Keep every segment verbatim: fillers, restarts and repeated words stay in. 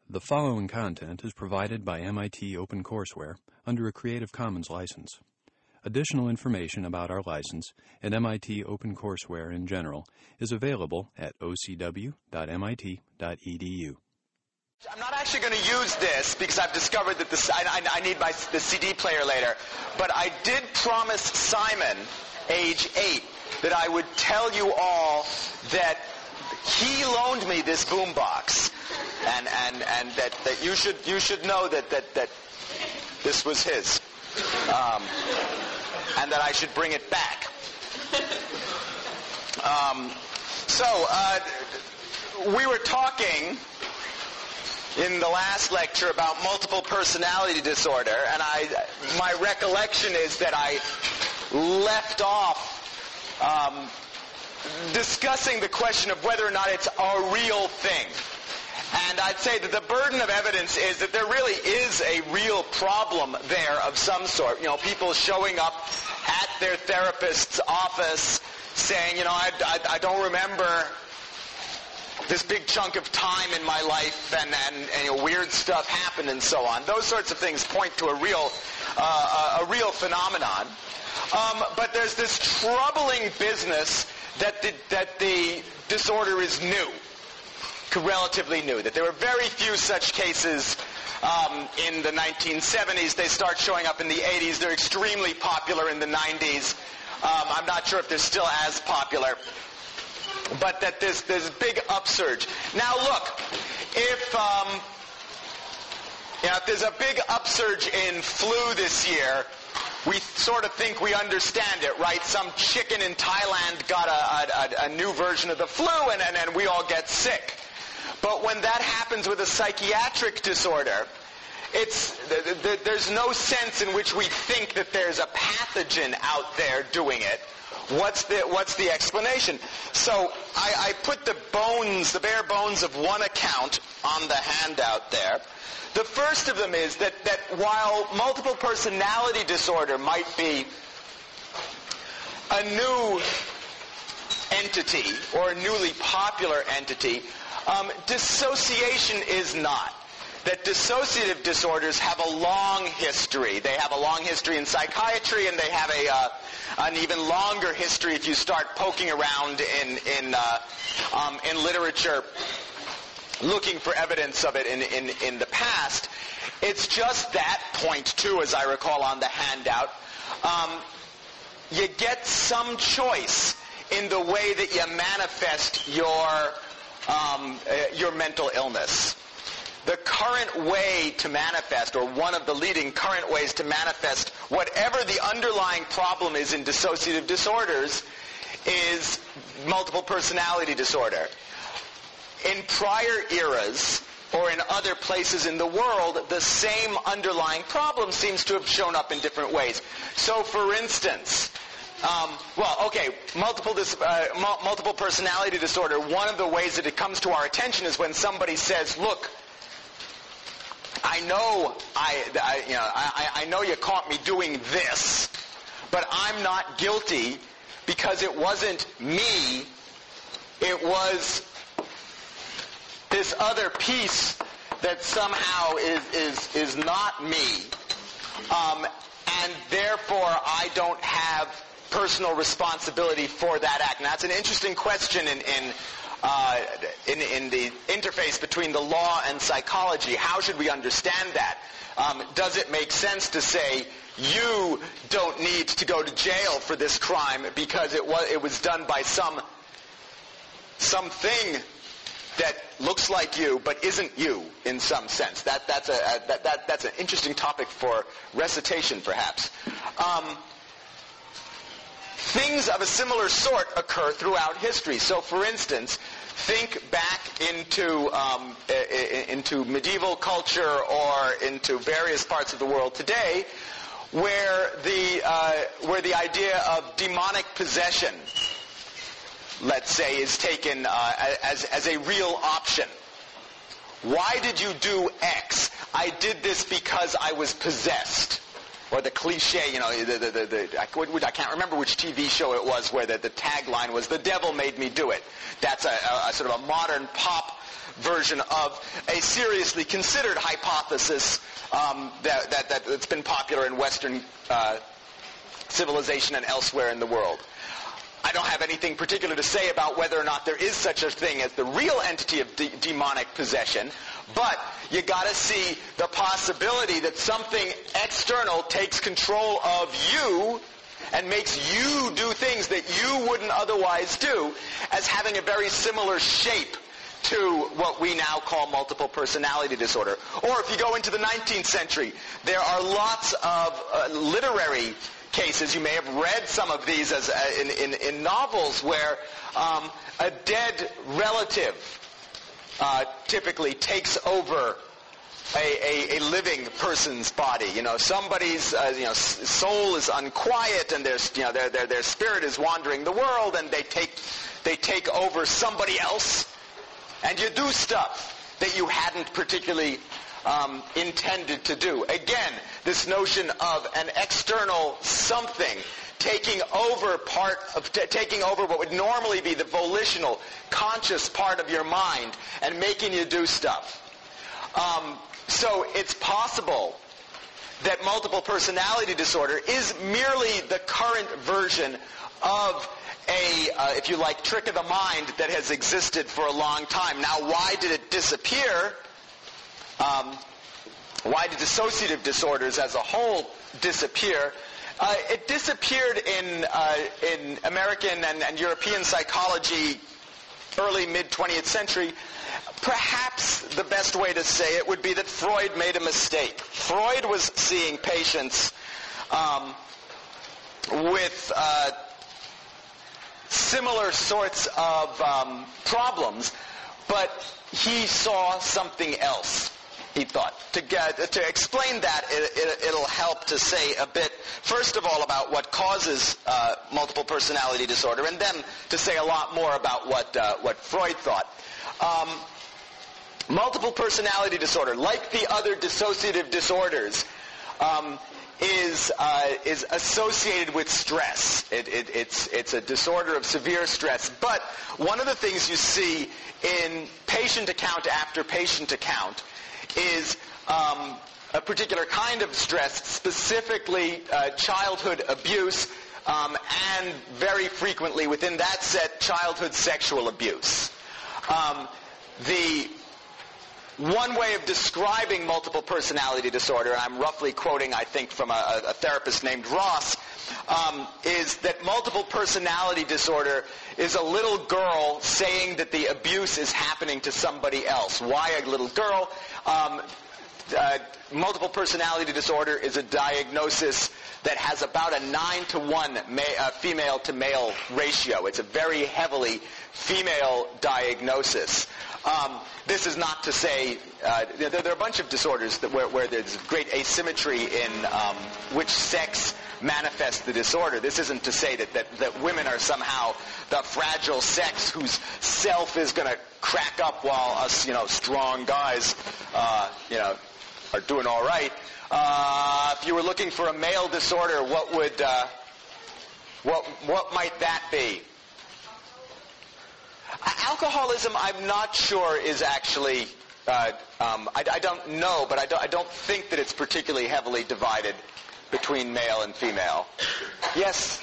The following content is provided by M I T OpenCourseware under a Creative Commons license. Additional information about our license and M I T OpenCourseware in general is available at o c w dot m i t dot e d u. I'm not actually going to use this because I've discovered that this, I, I, I need my the C D player later. But I did promise Simon, age eight, that I would tell you all that he loaned me this boombox, and and and that, that you should you should know that that that this was his, um, and that I should bring it back. Um, so uh, we were talking in the last lecture about multiple personality disorder, and I my recollection is that I left off um, discussing the question of whether or not it's a real thing. And I'd say that the burden of evidence is that there really is a real problem there of some sort. You know, people showing up at their therapist's office saying, you know, I, I, I don't remember this big chunk of time in my life, and, and, and you know, weird stuff happened and so on. Those sorts of things point to a real, uh, a real phenomenon. Um, but there's this troubling business that the, that the disorder is new, relatively new, that there were very few such cases um, in the nineteen seventies. They start showing up in the eighties. They're extremely popular in the nineties. Um, I'm not sure if they're still as popular, but that there's, there's a big upsurge. Now look, if, um, you know, if there's a big upsurge in flu this year, we sort of think we understand it, right? Some chicken in Thailand got a, a, a new version of the flu, and, and, and we all get sick. But when that happens with a psychiatric disorder, it's th- th- there's no sense in which we think that there's a pathogen out there doing it. What's the what's the explanation? So I, I put the bones, the bare bones of one account on the handout there. The first of them is that, that while multiple personality disorder might be a new entity or a newly popular entity, um, dissociation is not. That dissociative disorders have a long history. They have a long history in psychiatry, and they have a uh, an even longer history if you start poking around in in uh, um, in literature, looking for evidence of it in, in, in the past. It's just that point, too, as I recall on the handout. Um, you get some choice in the way that you manifest your um, uh, your mental illness. The current way to manifest, or one of the leading current ways to manifest whatever the underlying problem is in dissociative disorders, is multiple personality disorder. In prior eras, or in other places in the world, the same underlying problem seems to have shown up in different ways. So, for instance, um, well, okay, multiple dis- uh, mu- multiple personality disorder, one of the ways that it comes to our attention is when somebody says, look, I know I, I you know, I, I know you caught me doing this, but I'm not guilty because it wasn't me, it was this other piece that somehow is is, is not me, um, and therefore I don't have personal responsibility for that act. And that's an interesting question in in, uh, in in the interface between the law and psychology. How should we understand that? Um, does it make sense to say you don't need to go to jail for this crime because it was it was done by some something that looks like you but isn't you in some sense? That that's a, a that, that that's an interesting topic for recitation, perhaps. Um, things of a similar sort occur throughout history. So, for instance, think back into um, into medieval culture or into various parts of the world today, where the uh, where the idea of demonic possession, let's say, is taken uh, as, as a real option. Why did you do X? I did this because I was possessed. Or the cliche, you know, the, the, the, the, I, I can't remember which T V show it was where the, the tagline was, the devil made me do it. That's a, a, a sort of a modern pop version of a seriously considered hypothesis um, that, that, that, that's been popular in Western uh, civilization and elsewhere in the world. I don't have anything particular to say about whether or not there is such a thing as the real entity of de- demonic possession, but you got to see the possibility that something external takes control of you and makes you do things that you wouldn't otherwise do, as having a very similar shape to what we now call multiple personality disorder. Or if you go into the nineteenth century, there are lots of uh, literary cases. You may have read some of these as uh, in, in, in novels where um, a dead relative uh, typically takes over A, a, a living person's body. You know, somebody's uh, you know s- soul is unquiet, and their you know their their their spirit is wandering the world, and they take they take over somebody else, and you do stuff that you hadn't particularly um, intended to do. Again, this notion of an external something taking over part of t- taking over what would normally be the volitional, conscious part of your mind and making you do stuff. Um, So it's possible that multiple personality disorder is merely the current version of a, uh, if you like, trick of the mind that has existed for a long time. Now, why did it disappear? Um, why did dissociative disorders as a whole disappear? Uh, it disappeared in uh, in American and, and European psychology early, mid-twentieth century. Perhaps the best way to say it would be that Freud made a mistake. Freud was seeing patients um, with uh, similar sorts of um, problems, but he saw something else, he thought. To get, to explain that, it, it, it'll help to say a bit, first of all, about what causes uh, multiple personality disorder, and then to say a lot more about what, uh, what Freud thought. Um, Multiple personality disorder, like the other dissociative disorders, um, is uh, is associated with stress. It, it, it's it's a disorder of severe stress. But one of the things you see in patient account after patient account is um, a particular kind of stress, specifically uh, childhood abuse, um, and very frequently within that set, childhood sexual abuse. Um, the One way of describing multiple personality disorder, and I'm roughly quoting, I think, from a, a therapist named Ross, um, is that multiple personality disorder is a little girl saying that the abuse is happening to somebody else. Why a little girl? Um, uh, multiple personality disorder is a diagnosis that has about a nine to one ma- uh, female to male ratio. It's a very heavily female diagnosis. Um, this is not to say uh, there, there are a bunch of disorders that where, where there's great asymmetry in um, which sex manifests the disorder. This isn't to say that, that, that women are somehow the fragile sex whose self is going to crack up while us, you know, strong guys, uh, you know, are doing all right. Uh, if you were looking for a male disorder, what would uh, what what might that be? Alcoholism, I'm not sure is actually, uh, um, I, I don't know, but I don't, I don't think that it's particularly heavily divided between male and female. Yes?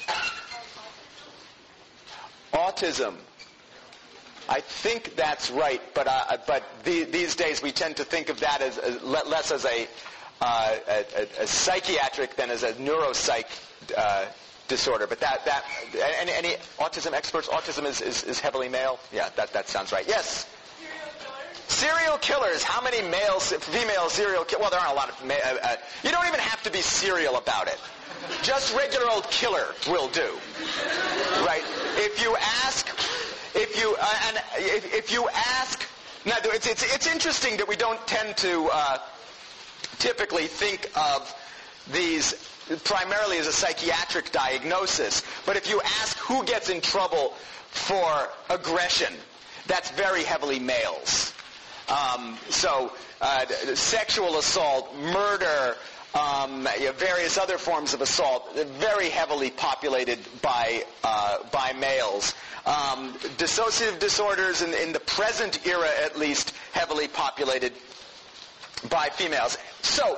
Autism. I think that's right, but uh, but the, these days we tend to think of that as, as less as a, uh, a, a psychiatric than as a neuropsych uh disorder, but that that any, any autism experts? Autism is, is, is heavily male. Yeah, that that sounds right. Yes. Serial killers. How many males, female serial killers? Well, there aren't a lot of. Ma- uh, uh, you don't even have to be serial about it. Just regular old killer will do. Right? If you ask, if you uh, and if, if you ask, now it's it's it's interesting that we don't tend to uh, typically think of these primarily as a psychiatric diagnosis. But if you ask who gets in trouble for aggression, that's very heavily males. Um, so uh, sexual assault, murder, um, you know, various other forms of assault, very heavily populated by uh, by males. Um, dissociative disorders, in, in the present era at least, heavily populated by females. So,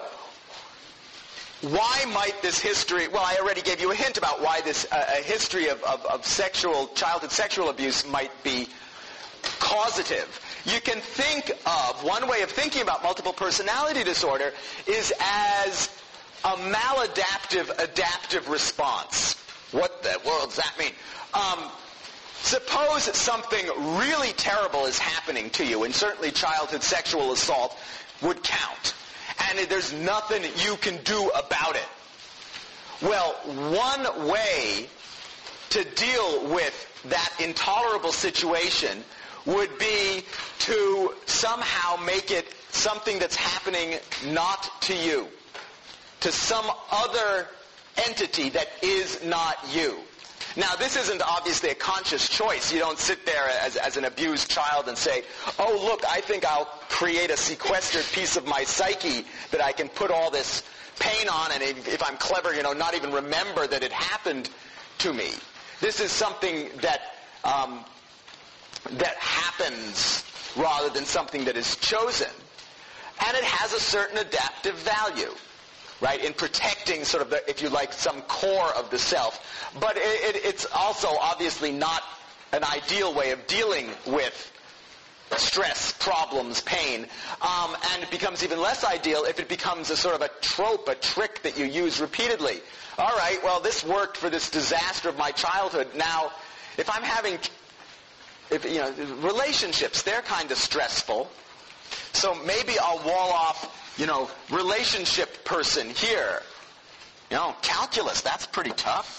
why might this history, well, I already gave you a hint about why this uh, a history of, of, of sexual, childhood sexual abuse might be causative. You can think of, one way of thinking about multiple personality disorder is as a maladaptive adaptive response. What the world does that mean? Um, suppose something really terrible is happening to you, and certainly childhood sexual assault would count. And there's nothing you can do about it. Well, one way to deal with that intolerable situation would be to somehow make it something that's happening not to you, to some other entity that is not you. Now, this isn't obviously a conscious choice. You don't sit there as, as an abused child and say, oh, look, I think I'll create a sequestered piece of my psyche that I can put all this pain on, and if, if I'm clever, you know, not even remember that it happened to me. This is something that um, that happens rather than something that is chosen. And it has a certain adaptive value, right, in protecting sort of, the, if you like, some core of the self. But it, it, it's also obviously not an ideal way of dealing with stress, problems, pain. Um, and it becomes even less ideal if it becomes a sort of a trope, a trick that you use repeatedly. All right, well, this worked for this disaster of my childhood. Now, if I'm having, if, you know, relationships, they're kind of stressful. So maybe I'll wall off, you know, relationship person here. You know, calculus, that's pretty tough.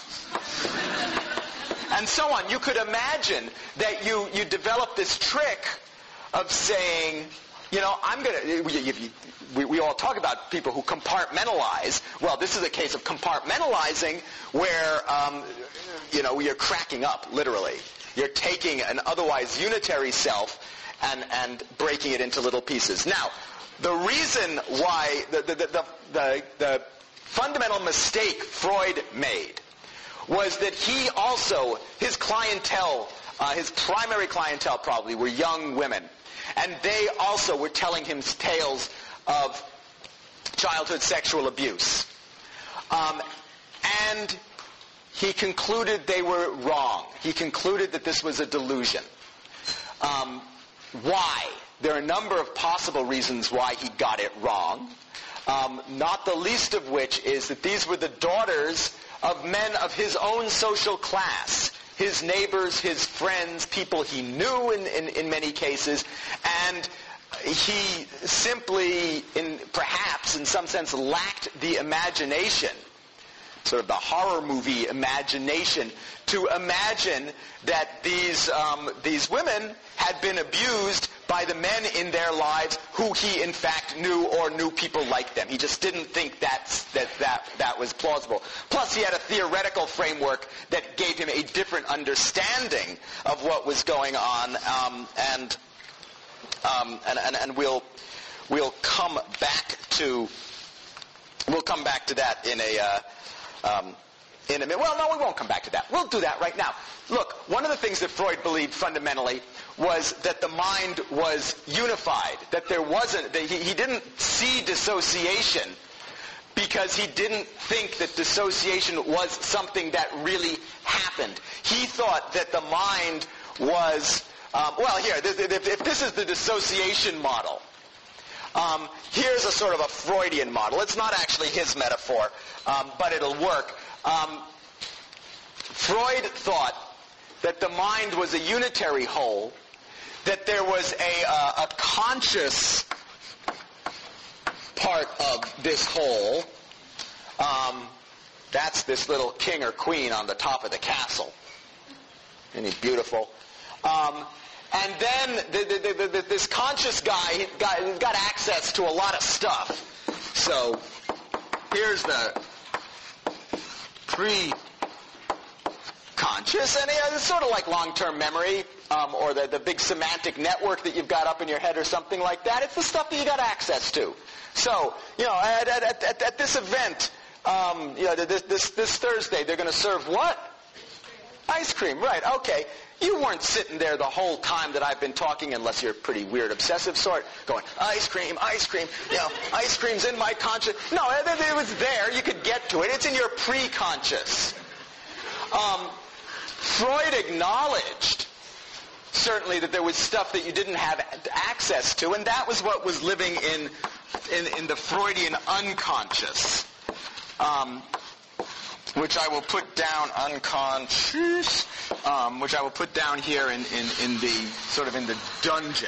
And so on. You could imagine that you, you develop this trick of saying, you know, I'm going to, we, we all talk about people who compartmentalize. Well, this is a case of compartmentalizing where, um, you know, you're cracking up, literally. You're taking an otherwise unitary self and, and breaking it into little pieces. Now, the reason why, the, the, the, the, the fundamental mistake Freud made was that he also, his clientele, uh, his primary clientele probably, were young women. And they also were telling him tales of childhood sexual abuse. Um, and he concluded they were wrong. He concluded that this was a delusion. Um, why? There are a number of possible reasons why he got it wrong. Um, not the least of which is that these were the daughters of men of his own social class. His neighbors, his friends, people he knew in, in, in many cases, and he simply, in perhaps in some sense, lacked the imagination, sort of the horror movie imagination, to imagine that these um, these women had been abused by the men in their lives who he in fact knew or knew people like them. He just didn't think that's, that that that was plausible. Plus, he had a theoretical framework that gave him a different understanding of what was going on, um, and, um, and and and we'll we'll come back to we'll come back to that in a. Uh, um, In a minute. Well, no, we won't come back to that. We'll do that right now. Look, one of the things that Freud believed fundamentally was that the mind was unified, that there wasn't, that he, he didn't see dissociation because he didn't think that dissociation was something that really happened. He thought that the mind was, um, well, here, if, if this is the dissociation model, um, here's a sort of a Freudian model. It's not actually his metaphor, um, but it'll work. Um, Freud thought that the mind was a unitary whole, that there was a, uh, a conscious part of this whole. Um, that's this little king or queen on the top of the castle. Isn't he beautiful? Um, and then the, the, the, the, this conscious guy got, got access to a lot of stuff. So here's the pre conscious, and you know, it's sort of like long-term memory, um, or the, the big semantic network that you've got up in your head or something like that. It's the stuff that you got access to. So, you know, at, at, at, at this event, um, you know, this, this, this Thursday, they're going to serve what? Ice cream, right, okay. You weren't sitting there the whole time that I've been talking, unless you're a pretty weird, obsessive sort, going, ice cream, ice cream, you know, ice cream's in my conscious. No, it, it was there. You could get to it. It's in your pre-conscious. Um, Freud acknowledged, certainly, that there was stuff that you didn't have access to, and that was what was living in, in, in the Freudian unconscious. Um, which I will put down unconscious, um, which I will put down here in, in, in the, sort of in the dungeon.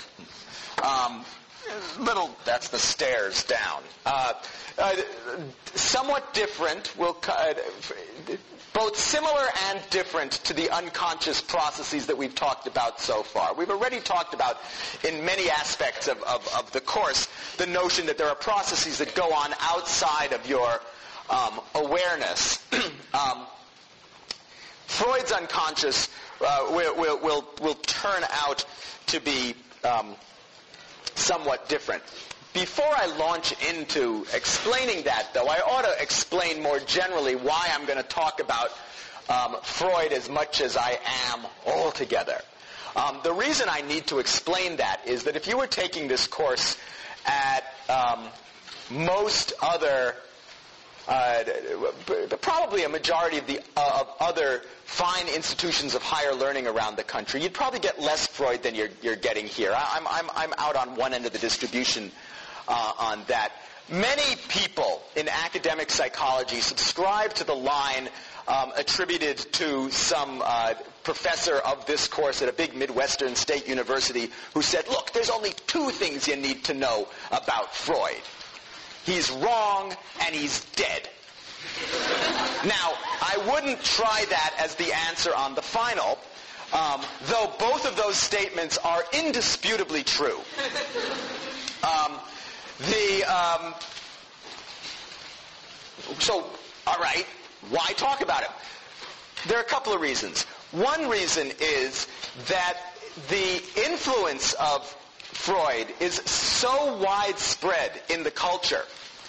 Um, little, that's the stairs down. Uh, uh, somewhat different, will, uh, both similar and different to the unconscious processes that we've talked about so far. We've already talked about, in many aspects of, of, of the course, the notion that there are processes that go on outside of your Um, awareness. um, Freud's unconscious uh, will, will, will, will turn out to be um, somewhat different. Before I launch into explaining that, though, I ought to explain more generally why I'm going to talk about um, Freud as much as I am altogether. Um, the reason I need to explain that is that if you were taking this course at um, most other Uh, probably a majority of the uh, of other fine institutions of higher learning around the country, you'd probably get less Freud than you're you're getting here. I'm I'm I'm out on one end of the distribution uh, on that. Many people in academic psychology subscribe to the line um, attributed to some uh, professor of this course at a big Midwestern state university who said, "Look, there's only two things you need to know about Freud. He's wrong, and he's dead." Now, I wouldn't try that as the answer on the final, um, though both of those statements are indisputably true. Um, the um, so, all right, why talk about him? There are a couple of reasons. One reason is that the influence of Freud is so widespread in the culture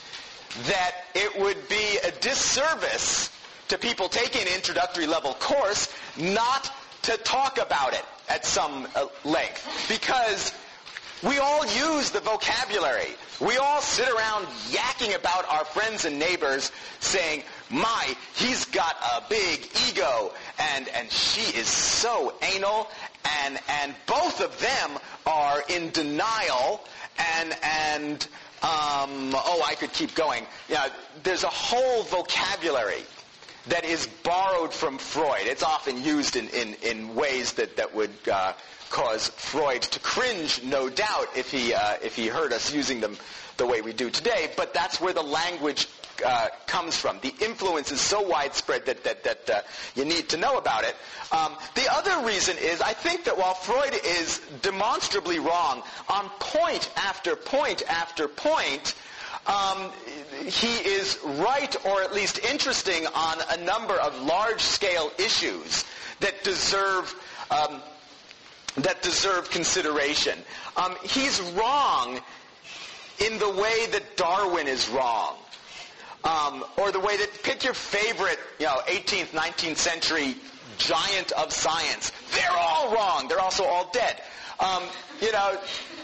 that it would be a disservice to people taking an introductory level course not to talk about it at some uh, length. Because we all use the vocabulary. We all sit around yakking about our friends and neighbors saying, "My, he's got a big ego, and, and she is so anal, and, and both of them are in denial, and, and um, oh, I could keep going." Yeah, there's a whole vocabulary that is borrowed from Freud. It's often used in, in, in ways that, that would uh, cause Freud to cringe, no doubt, if he uh, if he heard us using them the way we do today. But that's where the language uh, comes from. The influence is so widespread that that that uh, you need to know about it. Um, the other reason is, I think that while Freud is demonstrably wrong on point after point after point, Um, he is right, or at least interesting, on a number of large-scale issues that deserve um, that deserve consideration. Um, he's wrong in the way that Darwin is wrong, um, or the way that, pick your favorite, you know, eighteenth, nineteenth century giant of science. They're all wrong. They're also all dead. Um, you know,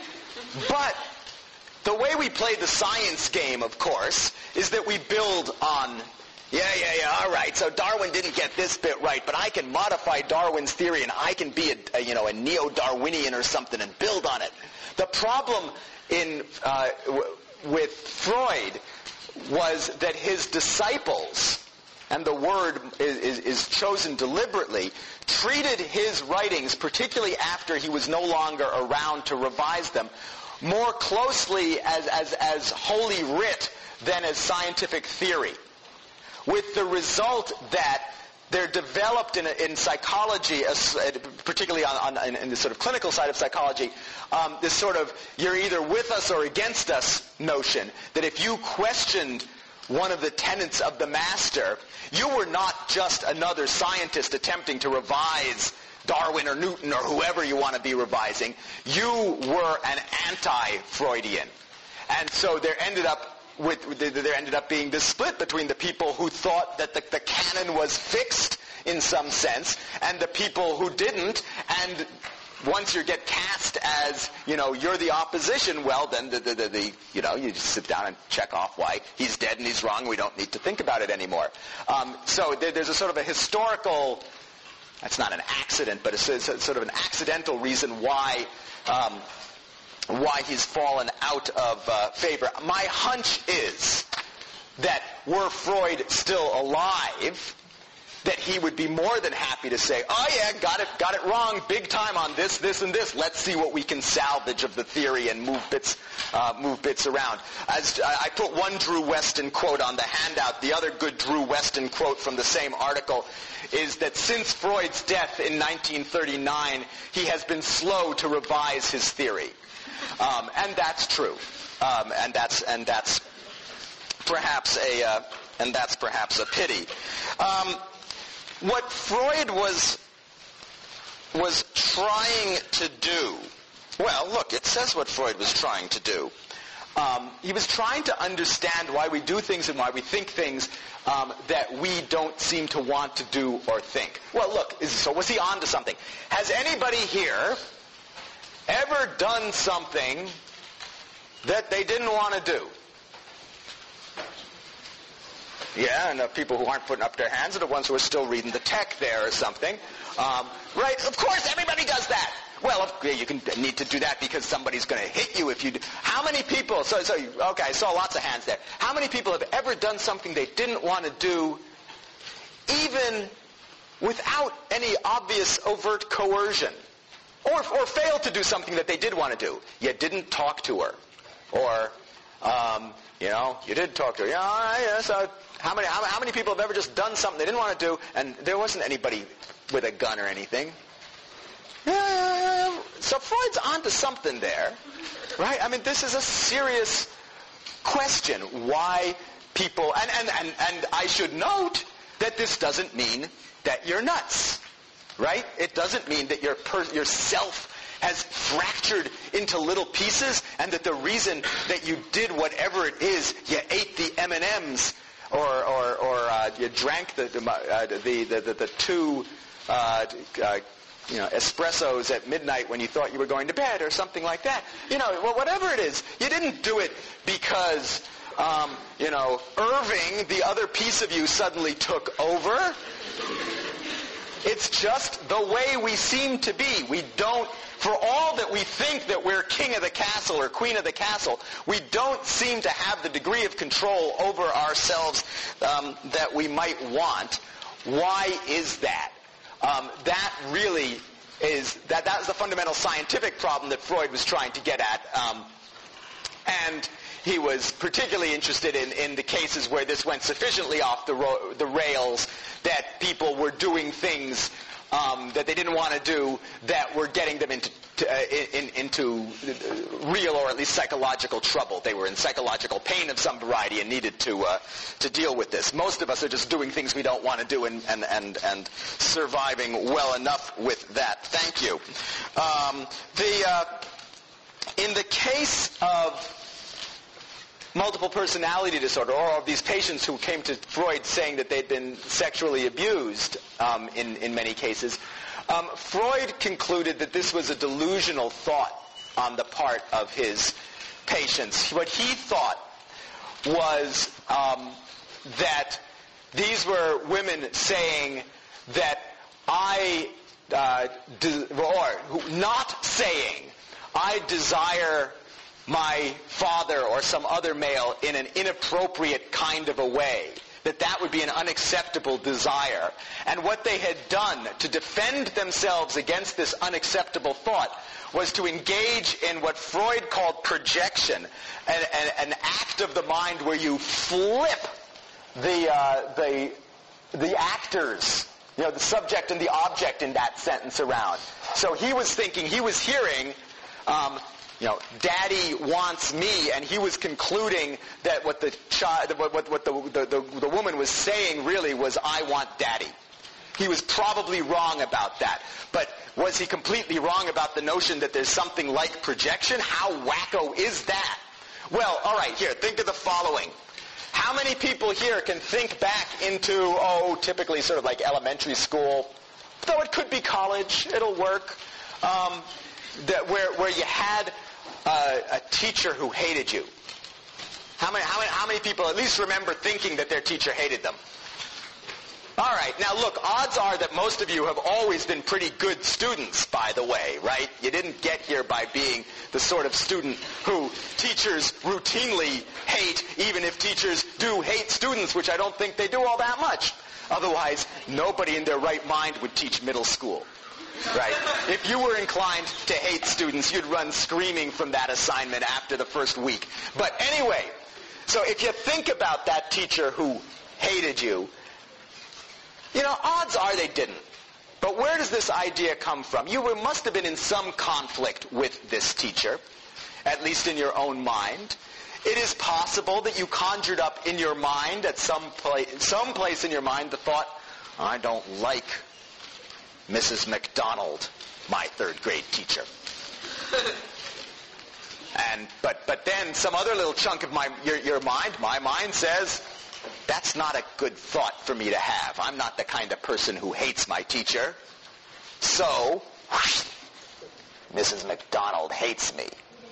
but the way we play the science game, of course, is that we build on, yeah, yeah, yeah, all right, so Darwin didn't get this bit right, but I can modify Darwin's theory and I can be a, a you know, a neo-Darwinian or something and build on it. The problem in uh, w- with Freud was that his disciples, and the word is, is, is chosen deliberately, treated his writings, particularly after he was no longer around to revise them, more closely as, as, as holy writ than as scientific theory, with the result that there developed in, in psychology, particularly on, on, in the sort of clinical side of psychology, um, this sort of you're either with us or against us notion, that if you questioned one of the tenets of the master, you were not just another scientist attempting to revise Darwin or Newton or whoever you want to be revising. You were an anti-Freudian. And so there ended up with, there ended up being this split between the people who thought that the, the canon was fixed in some sense and the people who didn't. And once you get cast as, you know, you're the opposition, well, then the, the, the, the you know, you just sit down and check off why he's dead and he's wrong. We don't need to think about it anymore. Um, so there, there's a sort of a historical, that's not an accident, but it's, it's a sort of an accidental reason why um, why he's fallen out of uh, favor. My hunch is that were Freud still alive, that he would be more than happy to say, oh yeah, got it, got it wrong, big time on this, this, and this. Let's see what we can salvage of the theory and move bits, uh, move bits around. As I put one Drew Weston quote on the handout, the other good Drew Weston quote from the same article is that since Freud's death in nineteen thirty-nine, he has been slow to revise his theory, um, and that's true, um, and that's and that's perhaps a uh, and that's perhaps a pity. Um, What Freud was was trying to do, well, look, it says what Freud was trying to do. Um, he was trying to understand why we do things and why we think things um, that we don't seem to want to do or think. Well, look, is, so was he on to something? Has anybody here ever done something that they didn't want to do? Yeah, and the people who aren't putting up their hands are the ones who are still reading the tech there or something. Um, right? Of course, everybody does that. Well, you can need to do that because somebody's going to hit you if you do. How many people, so, so, okay, I saw lots of hands there. How many people have ever done something they didn't want to do, even without any obvious overt coercion? Or, or failed to do something that they did want to do. You didn't talk to her. Or, um, you know, you did talk to her. Yeah, all right, yeah, so how many, how, how many people have ever just done something they didn't want to do, and there wasn't anybody with a gun or anything? Yeah, so Freud's onto something there, right? I mean, this is a serious question. Why people, and, and, and, and I should note that this doesn't mean that you're nuts, right? It doesn't mean that your per, yourself has fractured into little pieces and that the reason that you did whatever it is, you ate the M and M's or, or, or uh, you drank the, uh, the, the, the, the two uh, uh, you know, espressos at midnight when you thought you were going to bed or something like that. You know, well, whatever it is, you didn't do it because, um, you know, Irving, the other piece of you, suddenly took over. It's just the way we seem to be. We don't, for all that we think that we're king of the castle or queen of the castle, we don't seem to have the degree of control over ourselves um, that we might want. Why is that? Um, that really is, that, that was the fundamental scientific problem that Freud was trying to get at. Um, and he was particularly interested in, in the cases where this went sufficiently off the, ro- the rails that people were doing things um, that they didn't want to do that were getting them into to, uh, in, into real or at least psychological trouble. They were in psychological pain of some variety and needed to uh, to deal with this. Most of us are just doing things we don't want to do and and and, and surviving well enough with that. Thank you. Um, the uh, in the case of multiple personality disorder, or of these patients who came to Freud saying that they'd been sexually abused um, in, in many cases, um, Freud concluded that this was a delusional thought on the part of his patients. What he thought was um, that these were women saying that I, uh, de- or not saying, I desire my father or some other male in an inappropriate kind of a way, that that would be an unacceptable desire. And what they had done to defend themselves against this unacceptable thought was to engage in what Freud called projection, an, an, an act of the mind where you flip the, uh, the, the actors, you know, the subject and the object in that sentence around. So he was thinking, he was hearing, um, you know, Daddy wants me, and he was concluding that what the child, what, what, what the, the, the, the woman was saying really was, I want Daddy. He was probably wrong about that. But was he completely wrong about the notion that there's something like projection? How wacko is that? Well, all right, here, think of the following. How many people here can think back into, oh, typically sort of like elementary school, though it could be college, it'll work, um, that where, where you had uh, a teacher who hated you? How many, how many, how many people at least remember thinking that their teacher hated them? All right. Now, look, odds are that most of you have always been pretty good students, by the way, right? You didn't get here by being the sort of student who teachers routinely hate, even if teachers do hate students, which I don't think they do all that much. Otherwise, nobody in their right mind would teach middle school, right? If you were inclined to hate students, you'd run screaming from that assignment after the first week. But anyway, so if you think about that teacher who hated you, you know, odds are they didn't. But where does this idea come from? You must have been in some conflict with this teacher, at least in your own mind. It is possible that you conjured up in your mind, at some place, some place in your mind, the thought, I don't like Missus McDonald, my third grade teacher. and but but then some other little chunk of my your, your mind, my mind says, that's not a good thought for me to have. I'm not the kind of person who hates my teacher. So, Missus McDonald hates me.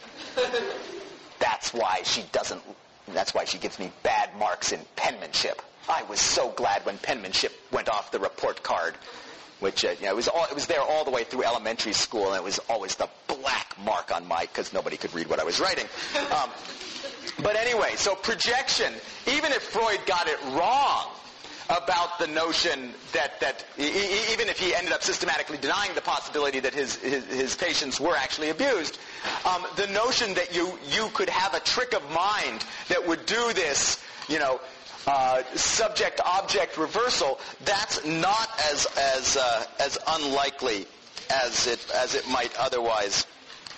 That's why she doesn't, that's why she gives me bad marks in penmanship. I was so glad when penmanship went off the report card, which, uh, you know, it was all, it was there all the way through elementary school, and it was always the black mark on my, because nobody could read what I was writing. Um, But anyway, so projection, even if Freud got it wrong about the notion that, that e- even if he ended up systematically denying the possibility that his, his, his patients were actually abused, um, the notion that you, you could have a trick of mind that would do this, you know, uh, subject-object reversal, that's not as, as, uh, as unlikely as it, as it might otherwise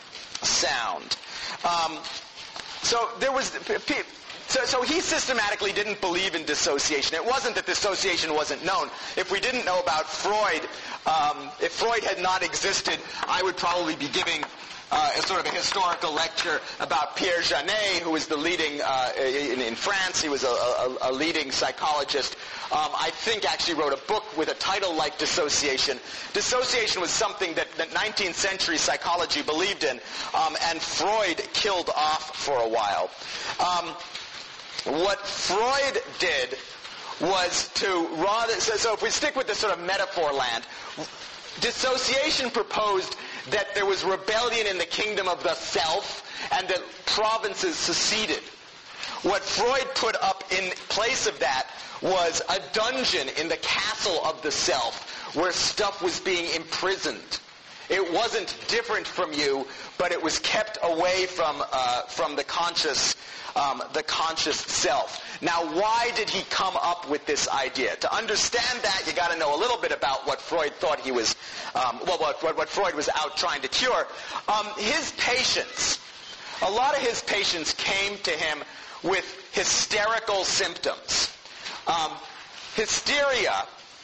sound. Um, So there was, so, so he systematically didn't believe in dissociation. It wasn't that dissociation wasn't known. If we didn't know about Freud, um, if Freud had not existed, I would probably be giving uh, a sort of a historical lecture about Pierre Janet, who was the leading, uh, in, in France, he was a, a, a leading psychologist. Um, I think actually wrote a book with a title like Dissociation. Dissociation was something that, that nineteenth century psychology believed in, um, and Freud killed off for a while. Um, what Freud did was to rather, so, so if we stick with this sort of metaphor land, dissociation proposed that there was rebellion in the kingdom of the self and that provinces seceded. What Freud put up in place of that was a dungeon in the castle of the self where stuff was being imprisoned. It wasn't different from you, but it was kept away from uh, from the conscious um, the conscious self. Now, why did he come up with this idea? To understand that, you got to know a little bit about what Freud thought he was, um, well, what, what, what Freud was out trying to cure. Um, his patients, a lot of his patients came to him with hysterical symptoms. Um, hysteria,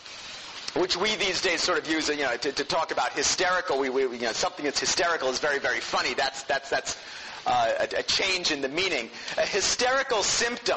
which we these days sort of use, you know, to, to talk about hysterical. We, we, you know, something that's hysterical is very, very funny. That's that's that's uh, a, a change in the meaning. A hysterical symptom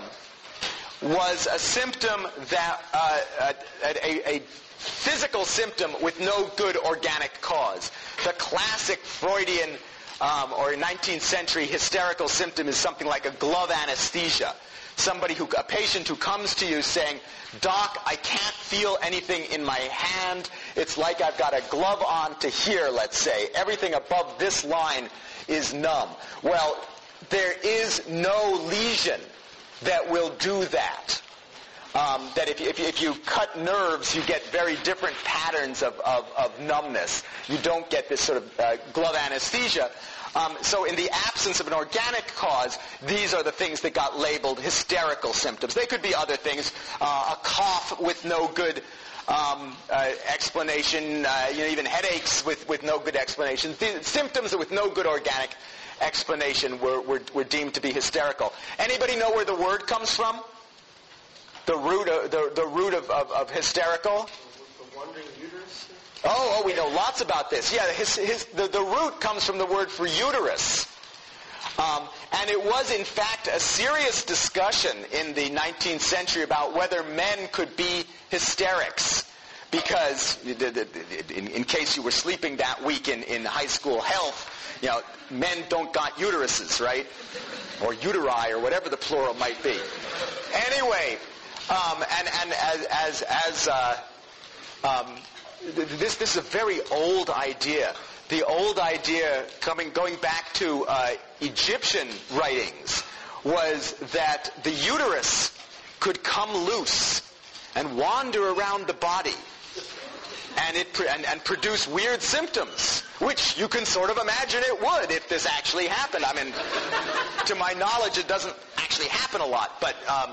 was a symptom that uh, a, a, a physical symptom with no good organic cause. The classic Freudian um, or nineteenth century hysterical symptom is something like a glove anesthesia. Somebody who, a patient who comes to you saying, "Doc, I can't feel anything in my hand. It's like I've got a glove on to here, let's say. Everything above this line is numb." Well, there is no lesion that will do that. Um, that if, if, if you cut nerves, you get very different patterns of, of, of numbness. You don't get this sort of uh, glove anesthesia. Um, so in the absence of an organic cause, these are the things that got labeled hysterical symptoms. They could be other things, uh, a cough with no good um, uh, explanation, uh, you know, even headaches with, with no good explanation. The symptoms with no good organic explanation were, were, were deemed to be hysterical. Anybody know where the word comes from? The root of, the, the root of, of, of hysterical? The wandering uterus? Oh, oh, we know lots about this. Yeah, his, his, the, the root comes from the word for uterus. Um, and it was, in fact, a serious discussion in the nineteenth century about whether men could be hysterics. Because, in, in case you were sleeping that week in, in high school health, you know, men don't got uteruses, right? Or uteri, or whatever the plural might be. Anyway, um, and, and as, as, as uh, um, this, this is a very old idea. The old idea, coming going back to uh, Egyptian writings, was that the uterus could come loose and wander around the body and it and, and produce weird symptoms, which you can sort of imagine it would if this actually happened. I mean, to my knowledge, it doesn't actually happen a lot, but um,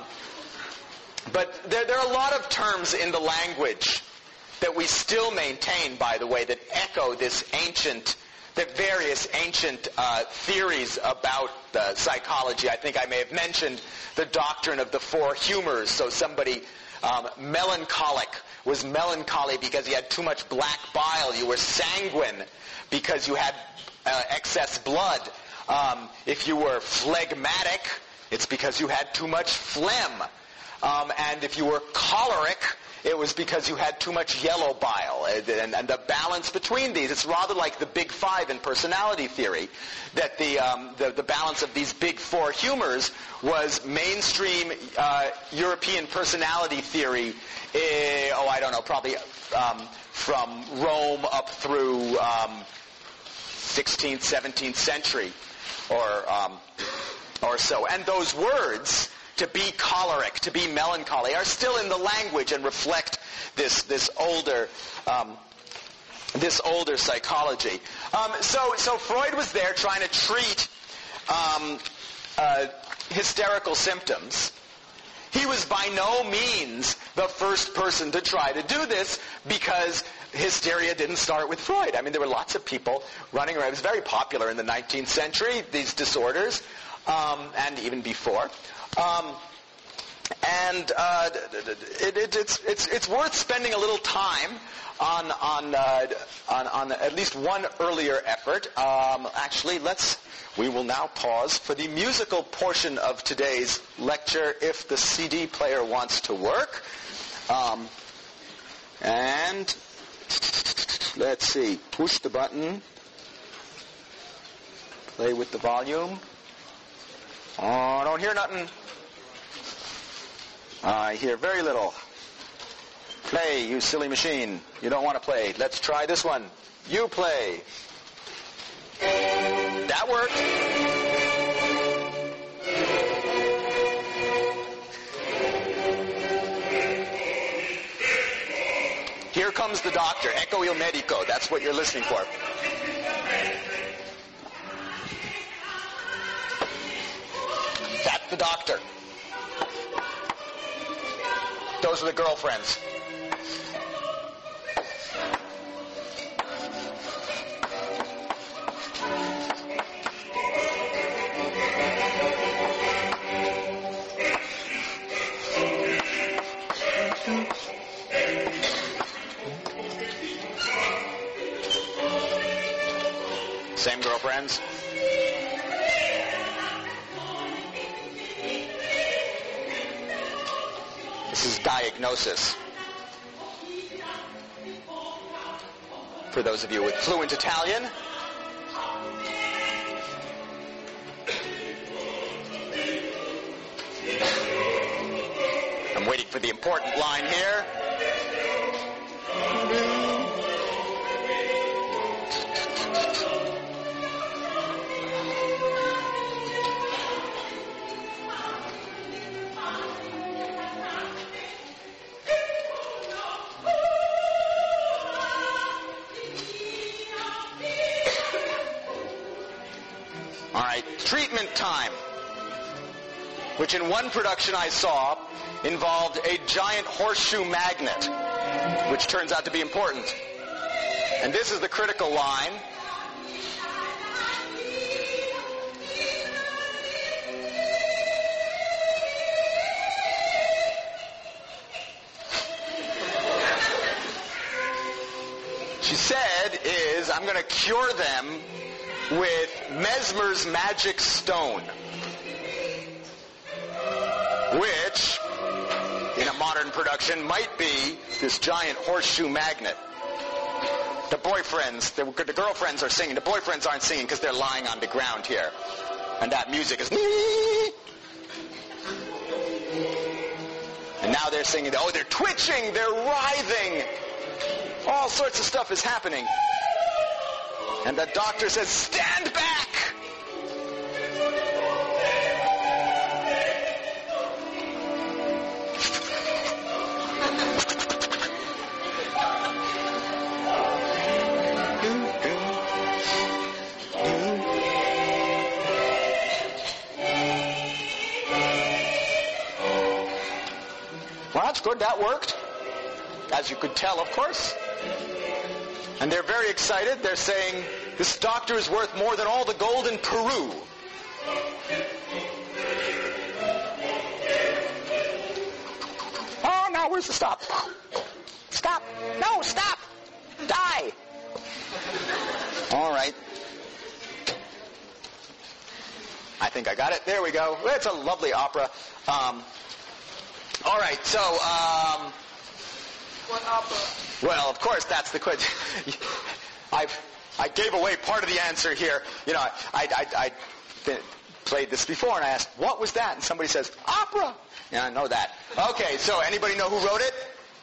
but there, there are a lot of terms in the language that we still maintain, by the way, that echo this ancient, that various ancient uh, theories about uh, psychology. I think I may have mentioned the doctrine of the four humors. So somebody um, melancholic was melancholy because he had too much black bile. You were sanguine because you had uh, excess blood. Um, if you were phlegmatic, it's because you had too much phlegm. Um, and if you were choleric, it was because you had too much yellow bile. And, and the balance between these, it's rather like the big five in personality theory, that the, um, the, the balance of these big four humors was mainstream uh, European personality theory, eh, oh, I don't know, probably um, from Rome up through um, sixteenth, seventeenth century or, um, or so. And those words, to be choleric, to be melancholy, are still in the language and reflect this this older um, this older psychology. Um, so so Freud was there trying to treat um, uh, hysterical symptoms. He was by no means the first person to try to do this because hysteria didn't start with Freud. I mean, there were lots of people running around. It was very popular in the nineteenth century, these disorders, um, and even before. Um, and uh, it, it, it's, it's, it's worth spending a little time on on, uh, on on at least one earlier effort. Um, actually, let's we will now pause for the musical portion of today's lecture, if the C D player wants to work. Um, and let's see, push the button, play with the volume. Oh, I don't hear nothing. I hear very little. Play, you silly machine. You don't want to play. Let's try this one. You play. That worked. Here comes the doctor. Ecco il medico. That's what you're listening for. That's the doctor. Those are the girlfriends. Same girlfriends. This is diagnosis. For those of you with fluent Italian. I'm waiting for the important line here. Treatment time, which in one production I saw involved a giant horseshoe magnet, which turns out to be important. And this is the critical line. said is, I'm going to cure them with Mesmer's magic stone, which, in a modern production, might be this giant horseshoe magnet. The boyfriends, the, the girlfriends are singing. The boyfriends aren't singing because they're lying on the ground here. And that music is... And now they're singing. Oh, they're twitching. They're writhing. All sorts of stuff is happening. And the doctor says, stand back! Well, that's good. That worked. As you could tell, of course. And they're very excited. They're saying, this doctor is worth more than all the gold in Peru. Oh, now where's the stop? Stop. No, stop. Die. All right. I think I got it. There we go. It's a lovely opera. Um, all right, so... Um, What opera? Well, of course, that's the question. I've I gave away part of the answer here. You know, I I, I I played this before, and I asked, "What was that?" And somebody says, "Opera." Yeah, I know that. Okay, so anybody know who wrote it?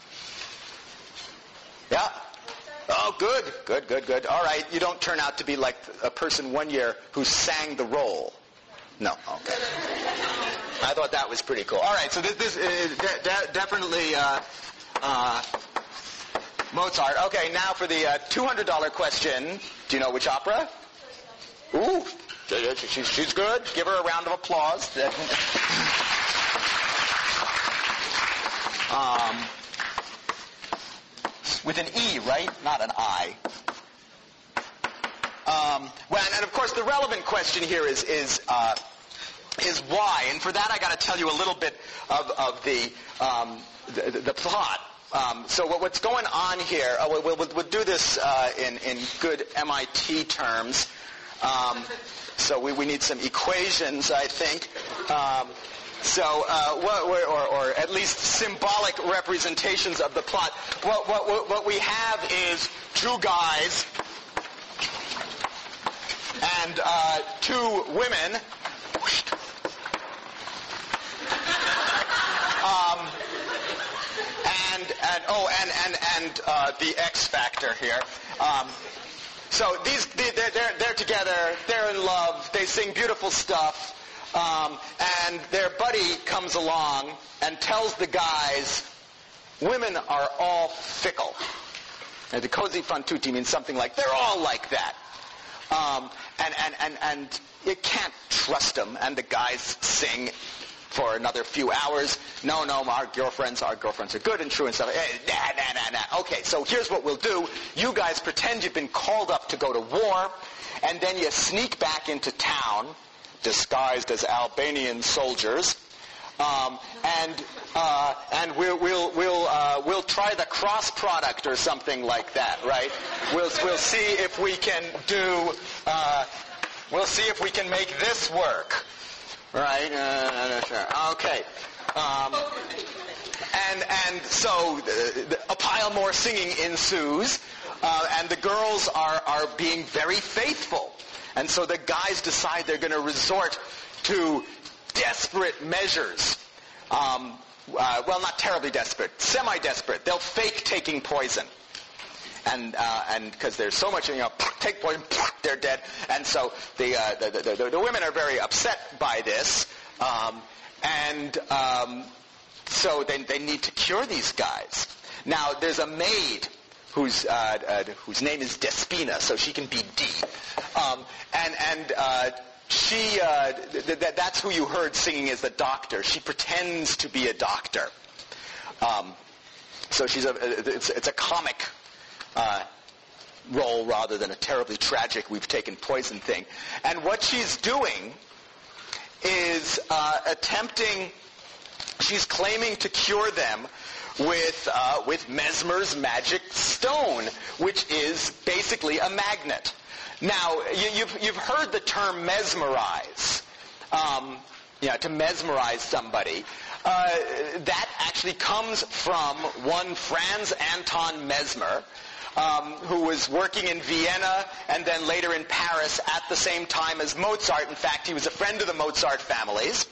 Yeah. Oh, good, good, good, good. All right, you don't turn out to be like a person one year who sang the role. No. Okay. I thought that was pretty cool. All right, so this, this is de- de- definitely. Uh, Uh, Mozart. Okay, now for the uh, two hundred dollars question. Do you know which opera? Ooh, she's, she's good. Give her a round of applause. um, with an E, right? Not an I. Um, well, and, and of course, the relevant question here is is uh, is why. And for that, I got to tell you a little bit of of the um, the, the plot. Um, so what, what's going on here, uh, we'll, we'll, we'll do this uh, in, in good M I T terms. Um, so we, we need some equations, I think. Um, so, uh, what, or, or at least symbolic representations of the plot. What, what, what we have is two guys and uh, two women. Um, And, and oh, and and and uh, the X factor here. Um, so these they're, they're they're together. They're in love. They sing beautiful stuff. Um, and their buddy comes along and tells the guys, women are all fickle. And the così fan tutti means something like they're all like that. Um, and and and and you can't trust them. And the guys sing for another few hours. No, no, our girlfriends, our girlfriends are good and true and stuff. Hey, nah, nah, nah, nah. Okay, so here's what we'll do. You guys pretend you've been called up to go to war, and then you sneak back into town, disguised as Albanian soldiers, um, and uh, and we'll we'll we'll uh, we'll try the cross product or something like that, right? We'll we'll see if we can do. Uh, we'll see if we can make this work. Right? Uh, okay. Um, and and so uh, a pile more singing ensues, uh, and the girls are, are being very faithful. And so the guys decide they're going to resort to desperate measures. Um, uh, well, not terribly desperate, semi-desperate. They'll fake taking poison. And uh, and because there's so much, you know, take poison, they're dead. And so the, uh, the, the, the the women are very upset by this, um, and um, so they they need to cure these guys. Now there's a maid whose uh, uh, whose name is Despina, so she can be D, um, and and uh, she uh, th- th- that's who you heard singing as the doctor. She pretends to be a doctor, um, so she's a it's, it's a comic. Uh, role rather than a terribly tragic we've taken poison thing. And what she's doing is uh, attempting, she's claiming to cure them with uh, with Mesmer's magic stone, which is basically a magnet. Now, you, you've you've heard the term mesmerize, um, yeah, to mesmerize somebody. Uh, that actually comes from one Franz Anton Mesmer, um, who was working in Vienna and then later in Paris at the same time as Mozart. In fact, he was a friend of the Mozart families.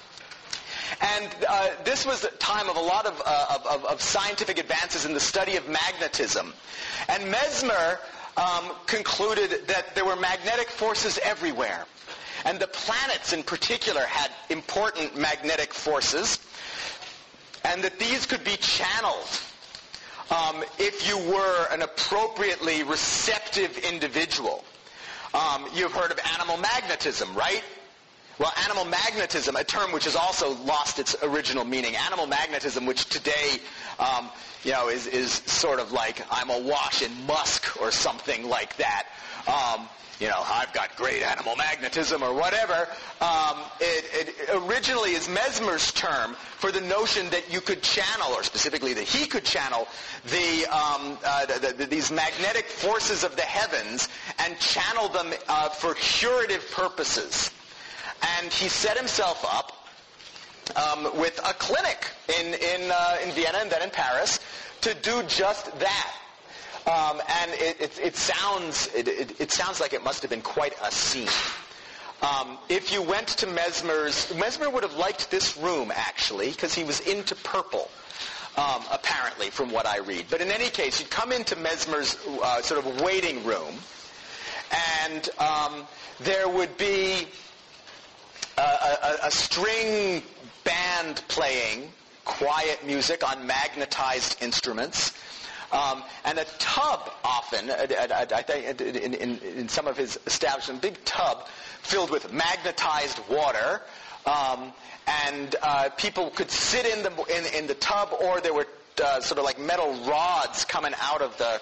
And uh, this was a time of a lot of, uh, of, of scientific advances in the study of magnetism. And Mesmer um, concluded that there were magnetic forces everywhere. And the planets in particular had important magnetic forces, and that these could be channeled um, if you were an appropriately receptive individual. Um, you've heard of animal magnetism, right? Well, animal magnetism, a term which has also lost its original meaning. Animal magnetism, which today, um, you know, is, is sort of like I'm awash in musk or something like that. Um, you know, I've got great animal magnetism or whatever. Um, it, it originally is Mesmer's term for the notion that you could channel, or specifically that he could channel, the, um, uh, the, the, these magnetic forces of the heavens and channel them uh, for curative purposes. And he set himself up um, with a clinic in in, uh, in Vienna and then in Paris to do just that. Um, and it, it, it sounds it, it, it sounds like it must have been quite a scene. Um, if you went to Mesmer's, Mesmer would have liked this room actually because he was into purple, um, apparently, from what I read. But in any case, you'd come into Mesmer's uh, sort of waiting room, and um, there would be a, a, a string band playing quiet music on magnetized instruments. Um, and a tub often, I, I, I think in, in, in some of his establishments, a big tub filled with magnetized water, um, and uh, people could sit in the in, in the tub, or there were uh, sort of like metal rods coming out of the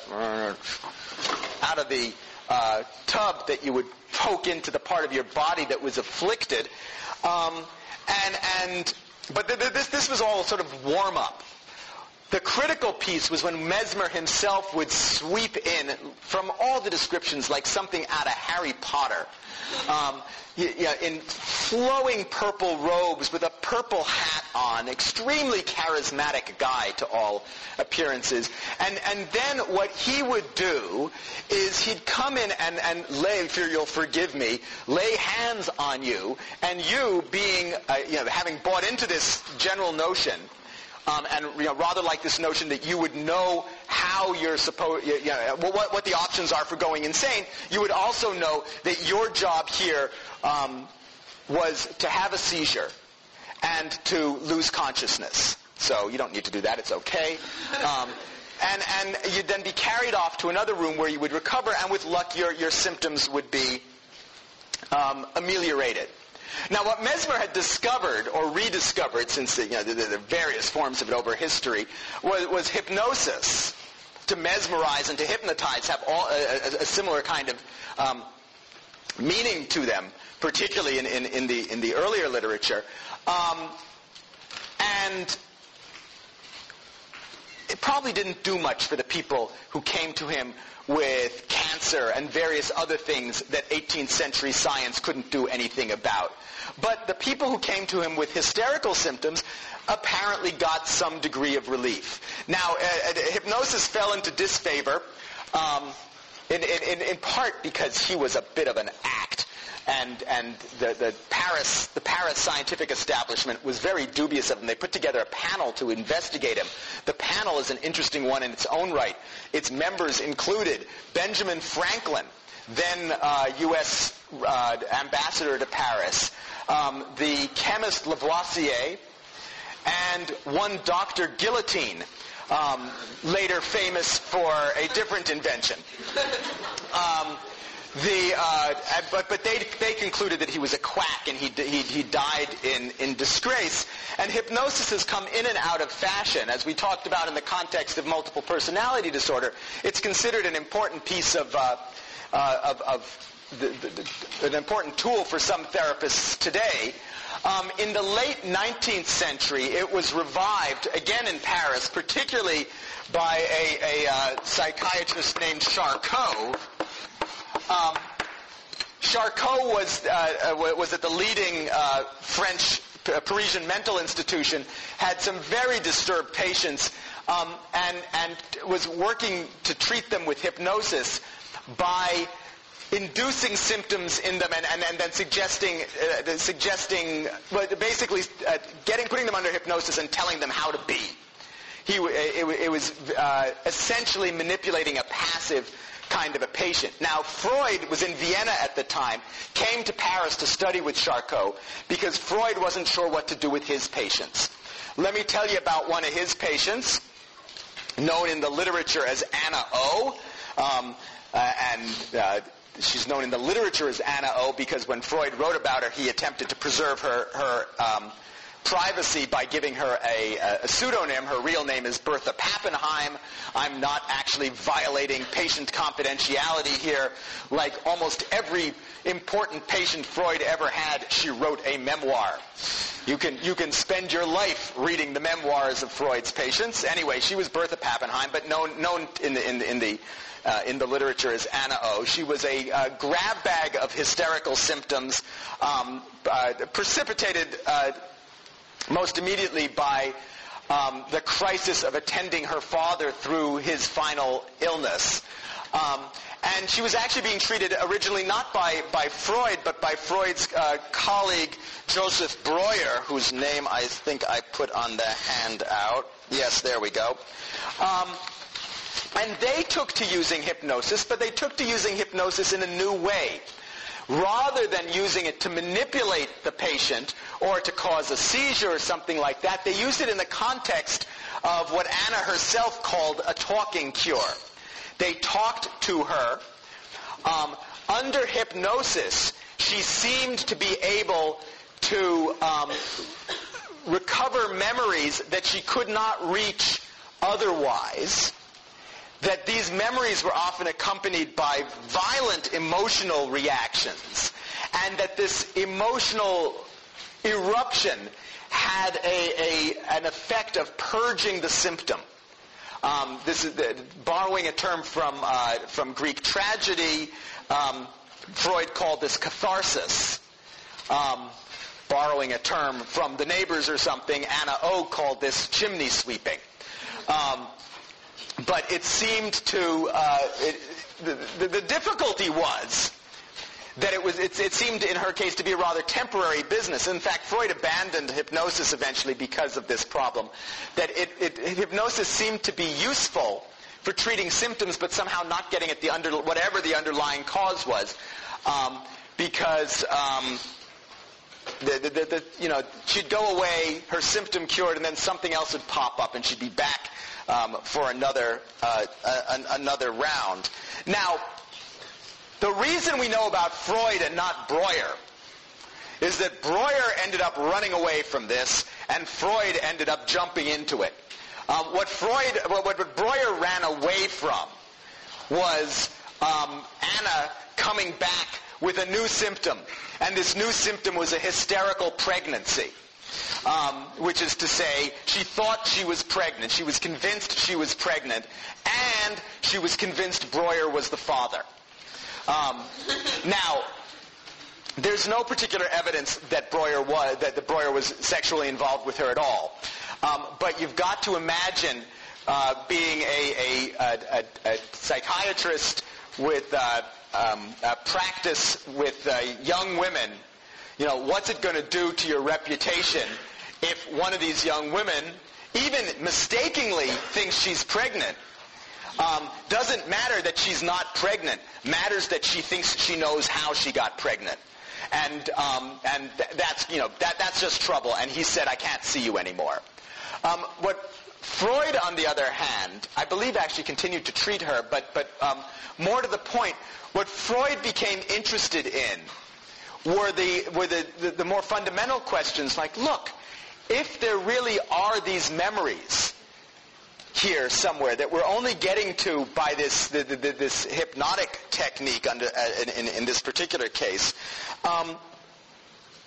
out of the uh, tub that you would poke into the part of your body that was afflicted, um, and and but th- th- this this was all sort of warm up. The critical piece was when Mesmer himself would sweep in from all the descriptions like something out of Harry Potter. Um, yeah, in flowing purple robes with a purple hat on, extremely charismatic guy to all appearances. And and then what he would do is he'd come in and, and lay, if you'll forgive me, lay hands on you, and you being, uh, you know, having bought into this general notion, Um, and you know, rather like this notion that you would know how you're supposed, you know, what, what the options are for going insane, you would also know that your job here um, was to have a seizure and to lose consciousness. So you don't need to do that; it's okay. Um, and and you'd then be carried off to another room where you would recover, and with luck, your your symptoms would be um, ameliorated. Now, what Mesmer had discovered, or rediscovered, since you know, the, the various forms of it over history, was, was hypnosis. To mesmerize and to hypnotize have all, a, a, a similar kind of um, meaning to them, particularly in, in, in, the, in the earlier literature. Um, and it probably didn't do much for the people who came to him with cancer and various other things that eighteenth century science couldn't do anything about. But the people who came to him with hysterical symptoms apparently got some degree of relief. Now, uh, hypnosis fell into disfavor, um, in, in, in part because he was a bit of an act. And and the, the Paris the Paris scientific establishment was very dubious of him. They put together a panel to investigate him. The panel is an interesting one in its own right. Its members included Benjamin Franklin, then uh, U S uh, ambassador to Paris, um, the chemist Lavoisier, and one Doctor Guillotine, um, later famous for a different invention. Um, The uh, but but they they concluded that he was a quack and he he he died in in disgrace. And hypnosis has come in and out of fashion, as we talked about in the context of multiple personality disorder. It's considered an important piece of uh, uh, of, of the, the, the, an important tool for some therapists today. Um, in the late nineteenth century, it was revived, again in Paris, particularly by a, a uh, psychiatrist named Charcot. Um, Charcot was, uh, was at the leading uh, French Parisian mental institution, had some very disturbed patients, um, and, and was working to treat them with hypnosis by inducing symptoms in them and, and, and then suggesting, uh, suggesting, well, basically uh, getting, putting them under hypnosis and telling them how to be. He, it, it was uh, essentially manipulating a passive kind of a patient. Now, Freud was in Vienna at the time, came to Paris to study with Charcot because Freud wasn't sure what to do with his patients. Let me tell you about one of his patients, known in the literature as Anna O. Um, uh, and uh, she's known in the literature as Anna O because when Freud wrote about her, he attempted to preserve her, her um, privacy by giving her a, a pseudonym. Her real name is Bertha Pappenheim. I'm not actually violating patient confidentiality here. Like almost every important patient Freud ever had, she wrote a memoir. You can you can spend your life reading the memoirs of Freud's patients. Anyway, she was Bertha Pappenheim, but known known in the in the in the Uh, in the literature as Anna O. She was a uh, grab bag of hysterical symptoms, um, uh, precipitated uh, most immediately by um, the crisis of attending her father through his final illness. Um, and she was actually being treated originally not by, by Freud, but by Freud's uh, colleague Joseph Breuer, whose name I think I put on the handout. Yes, there we go. Um, And they took to using hypnosis, but they took to using hypnosis in a new way. Rather than using it to manipulate the patient or to cause a seizure or something like that, they used it in the context of what Anna herself called a talking cure. They talked to her. Um, under hypnosis, she seemed to be able to um, recover memories that she could not reach otherwise. That these memories were often accompanied by violent emotional reactions, and that this emotional eruption had a, a an effect of purging the symptom. Um, this is the, borrowing a term from uh, from Greek tragedy. Um, Freud called this catharsis. Um, borrowing a term from The Neighbors or something, Anna O called this chimney sweeping. Um, But it seemed to, uh, it, the, the, the difficulty was that it was, it, it seemed in her case to be a rather temporary business. In fact, Freud abandoned hypnosis eventually because of this problem. That it, it, hypnosis seemed to be useful for treating symptoms, but somehow not getting at the under, whatever the underlying cause was. Um, because, um, the, the, the, the, you know, she'd go away, her symptom cured, and then something else would pop up, and she'd be back Um, for another uh, uh, another round. Now, the reason we know about Freud and not Breuer is that Breuer ended up running away from this, and Freud ended up jumping into it. Um, what Freud, what, what Breuer ran away from was um, Anna coming back with a new symptom, and this new symptom was a hysterical pregnancy. Um, which is to say, she thought she was pregnant. She was convinced she was pregnant, and she was convinced Breuer was the father. Um, now, there's no particular evidence that Breuer was that the Breuer was sexually involved with her at all. Um, but you've got to imagine uh, being a, a, a, a psychiatrist with uh, um, a practice with uh, young women. You know, what's it going to do to your reputation if one of these young women, even mistakenly, thinks she's pregnant? Um, doesn't matter that she's not pregnant. Matters that she thinks she knows how she got pregnant. And um, and th- that's you know that that's just trouble. And he said, I can't see you anymore. Um, what Freud, on the other hand, I believe actually continued to treat her, but but um, more to the point, what Freud became interested in were the were the, the, the more fundamental questions like, look, if there really are these memories here somewhere that we're only getting to by this the, the, this hypnotic technique under, uh, in, in, in this particular case, um,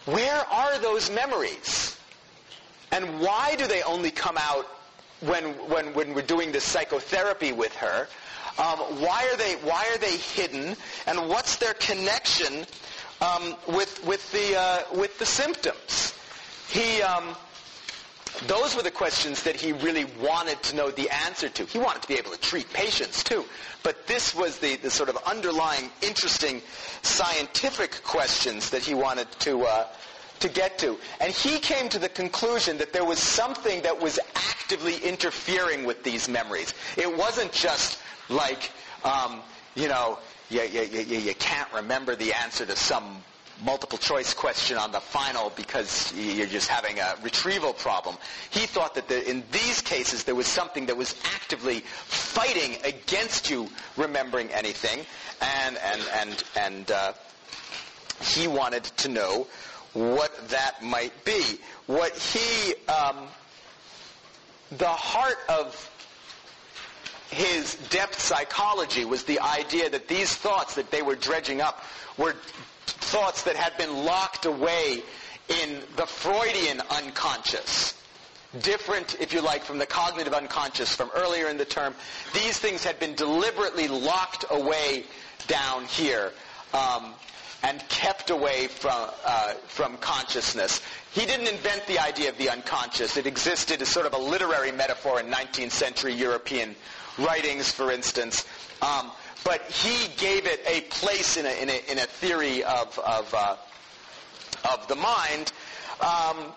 where are those memories? And why do they only come out when when, when we're doing this psychotherapy with her? Um, why are they why are they hidden? And what's their connection um, with with the uh, with the symptoms? He um, those were the questions that he really wanted to know the answer to. He wanted to be able to treat patients too, but this was the, the sort of underlying, interesting scientific questions that he wanted to uh, to get to. And he came to the conclusion that there was something that was actively interfering with these memories. It wasn't just like, um, you know, you, you, you, you can't remember the answer to some multiple choice question on the final because you're just having a retrieval problem. He thought that the, in these cases there was something that was actively fighting against you remembering anything, and and and and uh, he wanted to know what that might be. What he, um, the heart of his depth psychology was the idea that these thoughts that they were dredging up were thoughts that had been locked away in the Freudian unconscious. Different, if you like, from the cognitive unconscious from earlier in the term. These things had been deliberately locked away down here um, and kept away from, uh, from consciousness. He didn't invent the idea of the unconscious. It existed as sort of a literary metaphor in nineteenth century European writings, for instance. Um, But he gave it a place in a, in a, in a theory of of, uh, of the mind, um,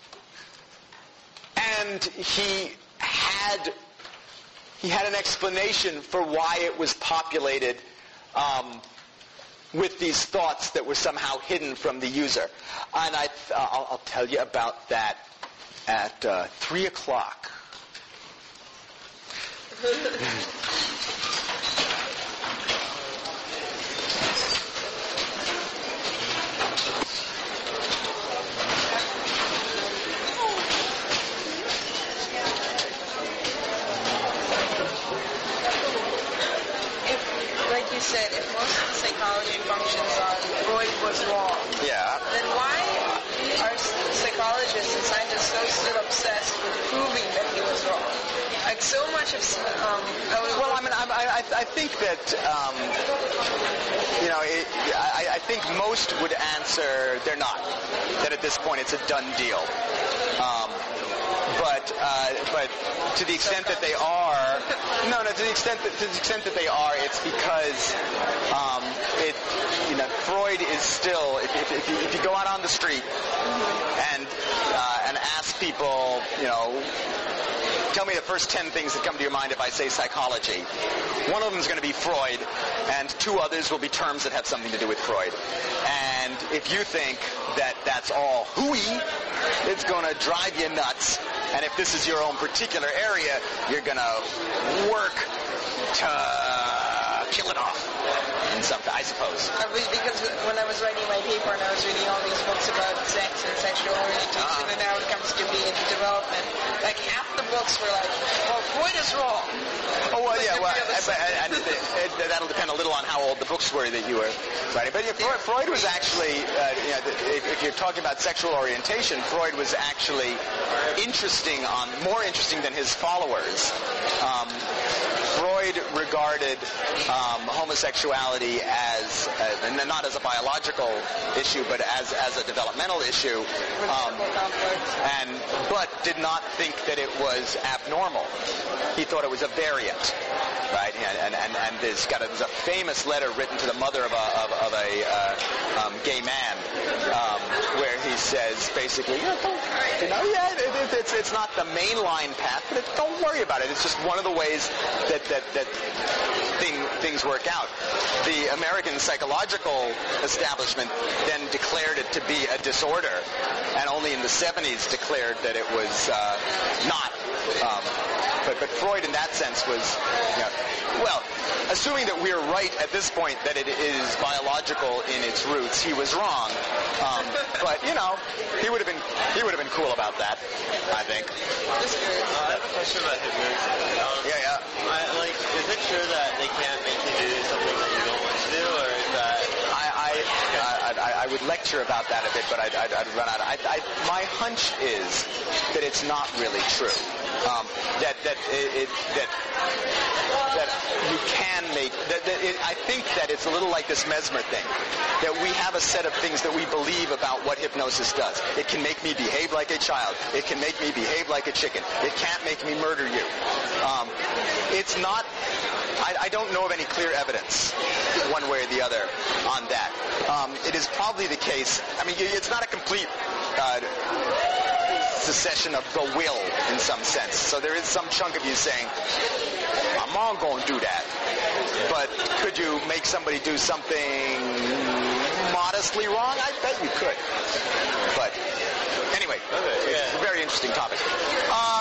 and he had he had an explanation for why it was populated um, with these thoughts that were somehow hidden from the user. And I, uh, I'll, I'll tell you about that at uh, three o'clock. You said if most of the psychology functions on Freud was wrong, yeah, then why are psychologists and scientists so still obsessed with proving that he was wrong? Like so much of um, I was well, I mean, I, I, I think that um, you know, it, I, I think most would answer they're not. That at this point it's a done deal. Um, But uh, but to the extent that they are, no, no, to the extent that to the extent that they are, it's because um, it, you know, Freud is still. If, if, if, you, if you go out on the street and uh, and ask people, you know, tell me the first ten things that come to your mind if I say psychology. One of them is going to be Freud, and two others will be terms that have something to do with Freud. And if you think that that's all hooey, it's going to drive you nuts. And if this is your own particular area, you're going to work to kill it off in some, I suppose. I was, because when I was writing my paper and I was reading all these books about sex and sexual orientation, uh-huh. and now it comes to being development, like half the books were like, well, Freud is wrong. Oh, well, yeah, well, and, and it, it, that'll depend a little on how old the books were that you were writing. But yeah, Freud, Freud was actually, uh, you know, if, if you're talking about sexual orientation, Freud was actually interesting on, more interesting than his followers. Um, Freud regarded um, homosexuality as, uh, and not as a biological issue, but as, as a developmental issue, um, and but did not think that it was abnormal. He thought it was a variant, right? And and and there's got a, there's a famous letter written to the mother of a of, of a uh, um, gay man, um, where he says basically, you know, don't, you know yeah, it, it, it's it's not the mainline path, but it, don't worry about it. It's just one of the ways that that that thing, things work out. The American psychological establishment then declared it to be a disorder, and only in the seventies declared that it was uh, not. Um, but, but Freud, in that sense, was, you know, well, assuming that we're right at this point that it is biological in its roots, he was wrong. Um, but you know, he would have been he would have been cool about that, I think. Uh, I have a question about hypnosis. Um, yeah, yeah. I, like, is it true that they can't make you do something that you don't want to do, or is that? I I, I, I I would lecture about that a bit, but I'd, I'd, I'd run out. I, I, my hunch is that it's not really true. Um, that that it, it, that that you can make. That, that it, I think that it's a little like this Mesmer thing. That we have a set of things that we believe about what hypnosis does. It can make me behave like a child. It can make me behave like a chicken. It can't make me murder you. Um, it's not. I, I don't know of any clear evidence, one way or the other, on that. Um, it is probably the case. I mean, it's not a complete uh, secession of the will in some sense. So there is some chunk of you saying, "I'm not going to do that." But could you make somebody do something modestly wrong? I bet you could. But anyway, it's a very interesting topic. Uh,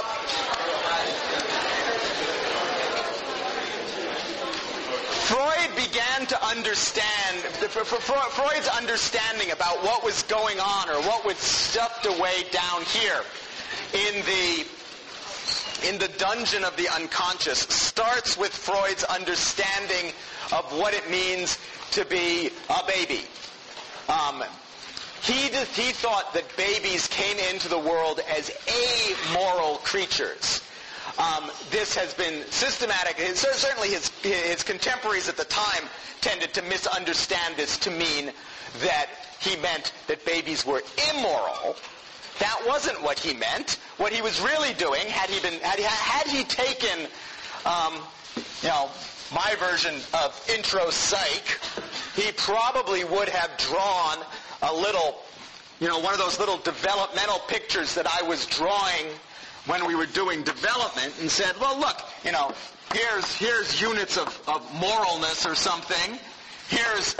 Freud began to understand, for, for, for Freud's understanding about what was going on or what was stuffed away down here in the in the dungeon of the unconscious starts with Freud's understanding of what it means to be a baby. Um, he, did, he thought that babies came into the world as amoral creatures. Um, this has been systematic. Certainly his, his contemporaries at the time tended to misunderstand this to mean that he meant that babies were immoral. That wasn't what he meant. What he was really doing, had he been, had he, had he taken, um, you know, my version of intro psych, he probably would have drawn a little, you know, one of those little developmental pictures that I was drawing when we were doing development, and said, well, look, you know, here's here's units of, of moralness or something. Here's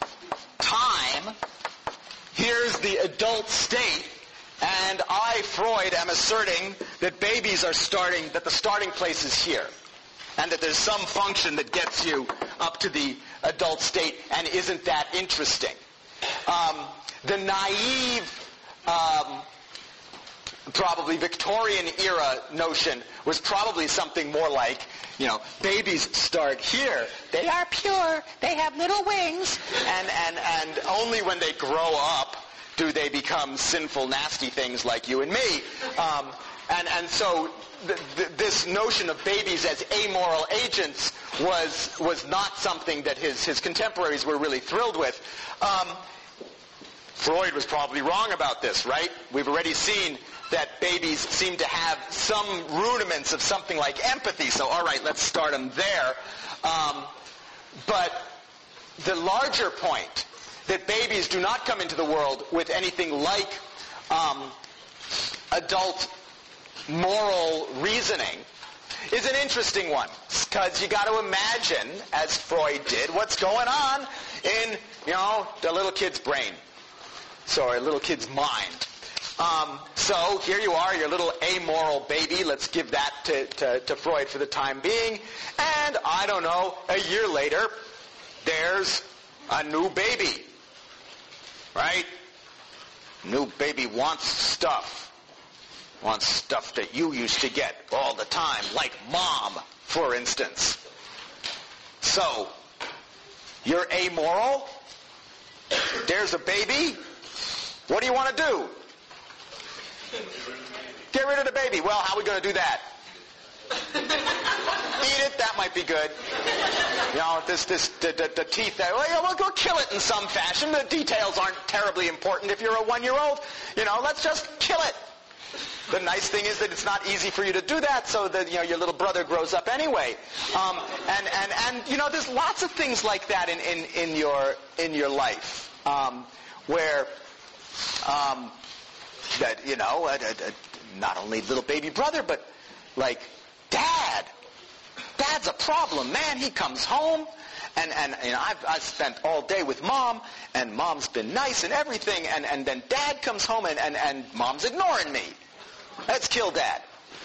time. Here's the adult state. And I, Freud, am asserting that babies are starting, that the starting place is here. And that there's some function that gets you up to the adult state, and isn't that interesting? Um, the naive... Um, probably Victorian-era notion was probably something more like, you know, babies start here. They are pure. They have little wings. And, and, and only when they grow up do they become sinful, nasty things like you and me. Um, and, and so th- th- this notion of babies as amoral agents was, was not something that his, his contemporaries were really thrilled with. Um, Freud was probably wrong about this, right? We've already seen that babies seem to have some rudiments of something like empathy. So, all right, let's start them there. Um, but the larger point, that babies do not come into the world with anything like um, adult moral reasoning, is an interesting one. Because you got to imagine, as Freud did, what's going on in, you know, the little kid's brain. Sorry, little kid's mind. Um, so here you are, your little amoral baby. Let's give that to, to, to Freud for the time being. And, I don't know, a year later, there's a new baby. Right? New baby wants stuff. Wants stuff that you used to get all the time, like mom, for instance. So, you're amoral. There's a baby. What do you want to do? Get rid of the baby. Well, how are we going to do that? Eat it. That might be good. You know, this, this, the, the, the teeth. That, well, yeah, we'll go kill it in some fashion. The details aren't terribly important if you're a one-year-old. You know, let's just kill it. The nice thing is that it's not easy for you to do that, so that, you know, your little brother grows up anyway. Um, and, and, and, you know, there's lots of things like that in, in, in your in your life, um, where um, that, you know, a, a, a, not only little baby brother, but like dad. Dad's a problem, man. He comes home, and, and you know, I've, I've spent all day with mom, and mom's been nice and everything, and, and then dad comes home, and, and, and mom's ignoring me. Let's kill dad.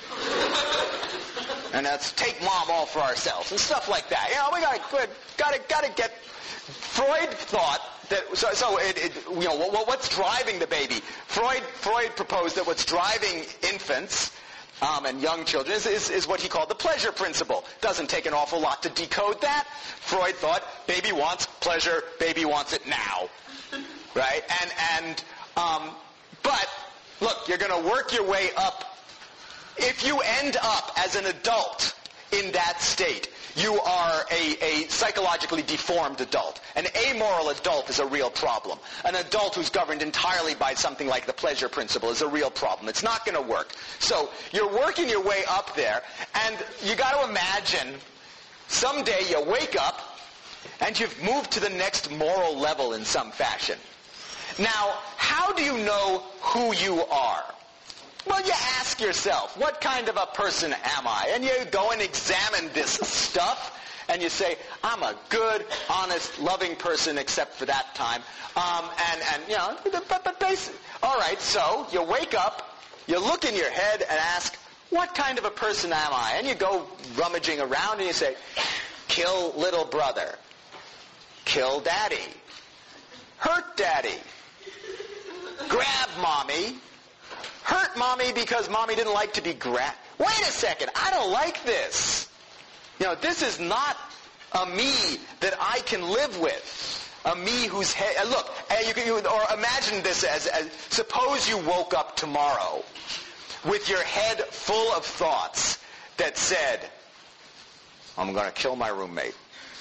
And let's take mom all for ourselves, and stuff like that. You know, we gotta, gotta, gotta get. Freud thought that. So, so it, it, you know, what, what's driving the baby? Freud, Freud proposed that what's driving infants um, and young children is, is, is what he called the pleasure principle. Doesn't take an awful lot to decode that. Freud thought baby wants pleasure, baby wants it now. right? And, and um, but, look, you're going to work your way up. If you end up as an adult in that state, you are a, a psychologically deformed adult. An amoral adult is a real problem. An adult who's governed entirely by something like the pleasure principle is a real problem. It's not going to work. So you're working your way up there, and you got to imagine someday you wake up and you've moved to the next moral level in some fashion. Now, how do you know who you are? Well, you ask yourself, what kind of a person am I? And you go and examine this stuff, and you say, I'm a good, honest, loving person, except for that time. Um, and, and, you know, but, but basically, all right, so you wake up, you look in your head and ask, what kind of a person am I? And you go rummaging around and you say, kill little brother, kill daddy, hurt daddy, grab mommy, hurt mommy because mommy didn't like to be grabbed. Wait a second, I don't like this. You know, this is not a me that I can live with. A me whose head... Uh, look, uh, you can, you, or imagine this as, as... Suppose you woke up tomorrow with your head full of thoughts that said, I'm going to kill my roommate.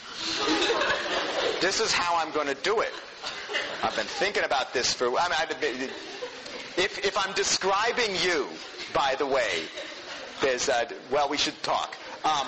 This is how I'm going to do it. I've been thinking about this for... I mean, I've been... If, if I'm describing you, by the way, there's, uh, well, we should talk. Um,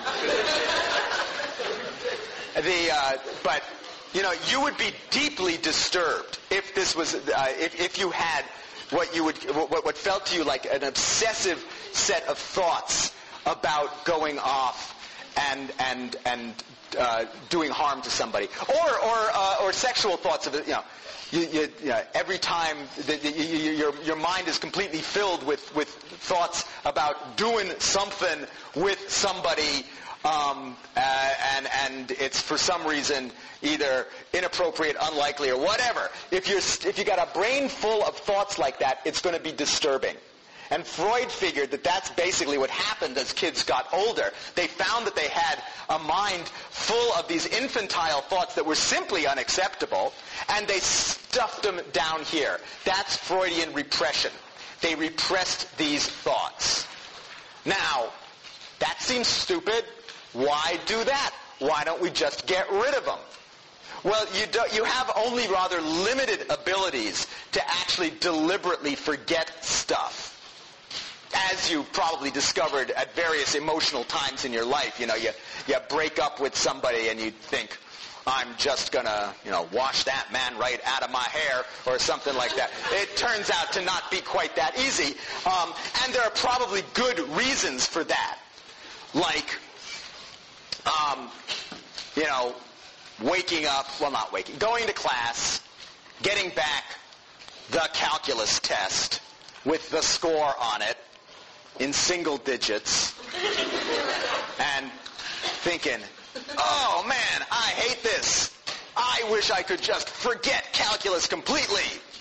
the, uh, but, you know, you would be deeply disturbed if this was, uh, if, if you had what you would, what, what felt to you like an obsessive set of thoughts about going off and, and, and, uh, doing harm to somebody. Or, or, uh, or sexual thoughts of, you know, You, you, you know, every time that you, you, your, your mind is completely filled with, with thoughts about doing something with somebody, um, uh, and, and it's for some reason either inappropriate, unlikely, or whatever. If you're, if you got a brain full of thoughts like that, it's going to be disturbing. And Freud figured that that's basically what happened as kids got older. They found that they had a mind full of these infantile thoughts that were simply unacceptable, and they stuffed them down here. That's Freudian repression. They repressed these thoughts. Now, that seems stupid. Why do that? Why don't we just get rid of them? Well, you, do, you have only rather limited abilities to actually deliberately forget stuff. As you probably discovered at various emotional times in your life, you know, you, you break up with somebody and you think, I'm just going to, you know, wash that man right out of my hair or something like that. It turns out to not be quite that easy. Um, and there are probably good reasons for that. Like, um, you know, waking up, well, not waking, going to class, getting back the calculus test with the score on it, in single digits, and thinking, oh man, I hate this. I wish I could just forget calculus completely.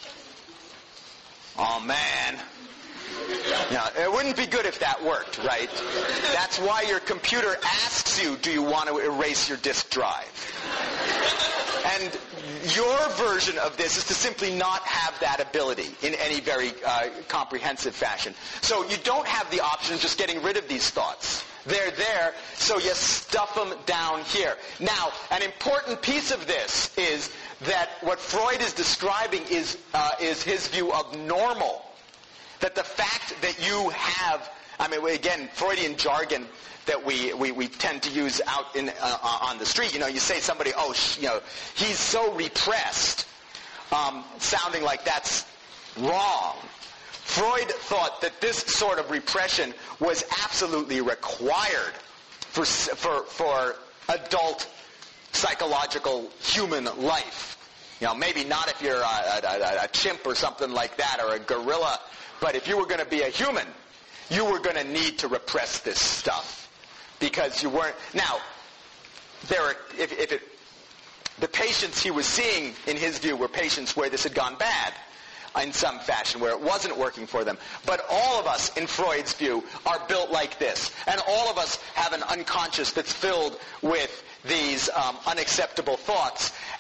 Oh man. You know, it wouldn't be good if that worked, right? That's why your computer asks you, do you want to erase your disk drive? And your version of this is to simply not have that ability in any very uh, comprehensive fashion. So you don't have the option of just getting rid of these thoughts. They're there, so you stuff them down here. Now, an important piece of this is that what Freud is describing is, uh, is his view of normal. That the fact that you have, I mean, again, Freudian jargon that we, we, we tend to use out in uh, on the street. You know, you say somebody, oh, sh- you know, he's so repressed, um, sounding like that's wrong. Freud thought that this sort of repression was absolutely required for for for adult psychological human life. You know, maybe not if you're a, a, a chimp or something like that, or a gorilla, but if you were going to be a human, you were going to need to repress this stuff. Because you weren't... Now, there are, if, if it, the patients he was seeing, in his view, were patients where this had gone bad in some fashion, where it wasn't working for them. But all of us, in Freud's view, are built like this. And all of us have an unconscious that's filled with these um, unacceptable thoughts.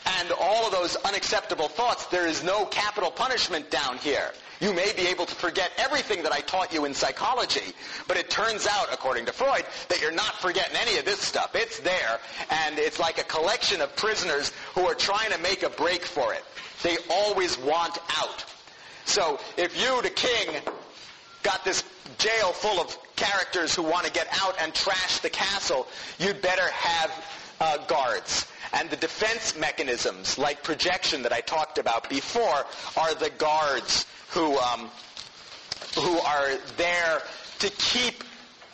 and all of those unacceptable thoughts, there is no capital punishment down here. You may be able to forget everything that I taught you in psychology, but it turns out, according to Freud, that you're not forgetting any of this stuff. It's there, and it's like a collection of prisoners who are trying to make a break for it. They always want out. So if you, the king, got this jail full of characters who want to get out and trash the castle, you'd better have uh, guards. And the defense mechanisms, like projection that I talked about before, are the guards who um, who are there to keep